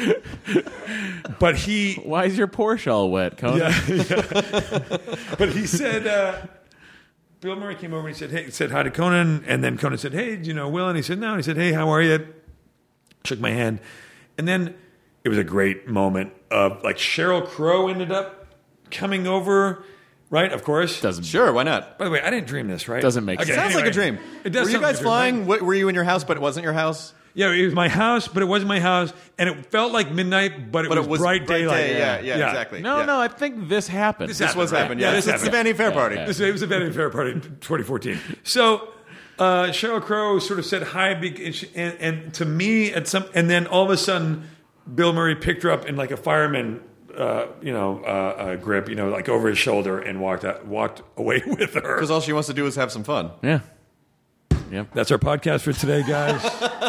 but he Why is your Porsche all wet, Conan? yeah, yeah. But he said, uh, Bill Murray came over and he said, hey, said hi to Conan. And then Conan said, hey, do you know Will? And he said, no. And he said, hey, how are you? Shook my hand. And then it was a great moment of like Sheryl Crow ended up coming over, right? Of course. Doesn't Sure, why not? By the way, I didn't dream this, right? Doesn't make Okay, sense. Sounds like a anyway. dream. It does Were you sound like guys a dream, flying? right? What, were you in your house, but it wasn't your house? Yeah, it was my house, but it wasn't my house. And it felt like midnight, but it, But was, it was bright daylight. day, yeah, yeah, exactly. No, Yeah. no. I think this happened. This This was right? happened. Yeah, this it's, it's the happened. Vanity Fair party. yeah. This, it was a Vanity Fair party in twenty fourteen. So uh, Sheryl Crow sort of said hi, be- and, she, and, and to me at some, and then all of a sudden, Bill Murray picked her up in like a fireman, uh, you know, uh, uh, grip, you know, like over his shoulder, and walked out, walked away with her. Because all she wants to do is have some fun. Yeah. Yep. That's our podcast for today, guys.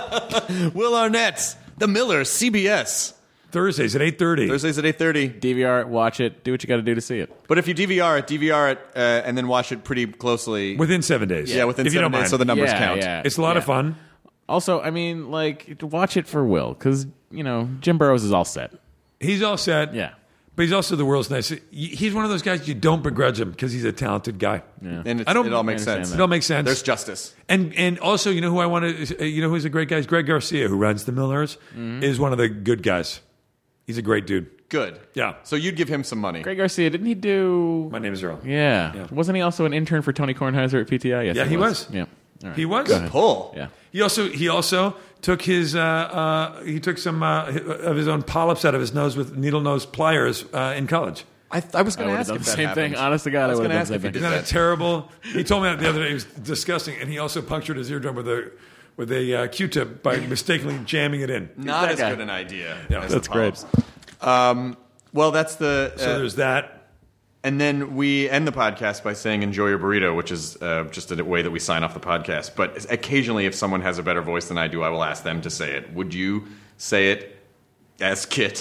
Will Arnett, The Millers, C B S. Thursdays at eight thirty. Thursdays at eight thirty. D V R it, watch it, do what you got to do to see it. But if you D V R it, D V R it, uh, and then watch it pretty closely. Within seven days. yeah, within if you seven don't days, mind. so the numbers yeah, count. Yeah, It's a lot yeah. of fun. Also, I mean, like, watch it for Will, because, you know, Jim Burrows is all set. He's all set. Yeah. But he's also the world's nicest. He's one of those guys you don't begrudge him because he's a talented guy. Yeah. And it's, I don't- it all makes I understand sense. that. It all makes sense. There's justice. And and also, you know who I want to, you know who's a great guy? Is Greg Garcia, who runs the Millers, is one of the good guys. He's a great dude. Good. Yeah. So you'd give him some money. Greg Garcia, didn't he do... My name is Earl. Yeah. Yeah. Wasn't he also an intern for Tony Kornheiser at P T I? Yes, Yeah, he was. Yeah. All right. He was. Good pull. Yeah. He also he also took his uh, uh, he took some uh, of his own polyps out of his nose with needle nose pliers uh, in college. I, I was I going to would have ask done if the that same thing. happened. Honest to God, I I was would gonna have done ask the if same he thing. did Isn't that terrible? He told me that the other day. It was disgusting, and he also punctured his eardrum with a with a uh, Q-tip by mistakenly jamming it in. Not that as guy? good an idea. Yeah, as That's the great. polyps. Um, well, that's the. Uh, So there's that. And then we end the podcast by saying "Enjoy your burrito," which is uh, just a way that we sign off the podcast. But occasionally, if someone has a better voice than I do, I will ask them to say it. Would you say it as Kit?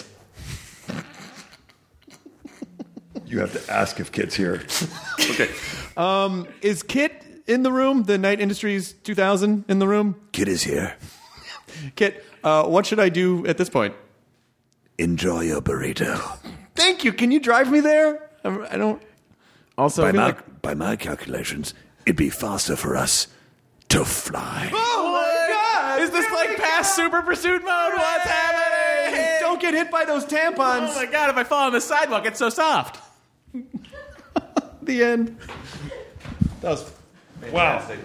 You have to ask if Kit's here. Okay. Um, is Kit in the room? The Night Industries two thousand in the room? Kid is here. Kit, uh, what should I do at this point? Enjoy your burrito. Thank you. Can you drive me there? I'm, I don't. Also, By I feel my, like- by my calculations, it'd be faster for us to fly. Oh my God! is this like past Super Pursuit mode? What's happening? Don't get hit by those tampons. Oh my God, if I fall on the sidewalk, it's so soft. The end. That was fantastic.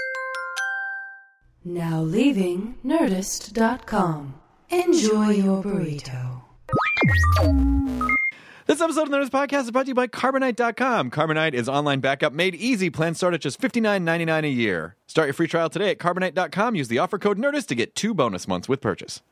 Now leaving Nerdist dot com. Enjoy your burrito. This episode of the Nerdist Podcast is brought to you by Carbonite dot com. Carbonite is online backup made easy. Plans start at just fifty-nine ninety-nine a year. Start your free trial today at Carbonite dot com. Use the offer code NERDIST to get two bonus months with purchase.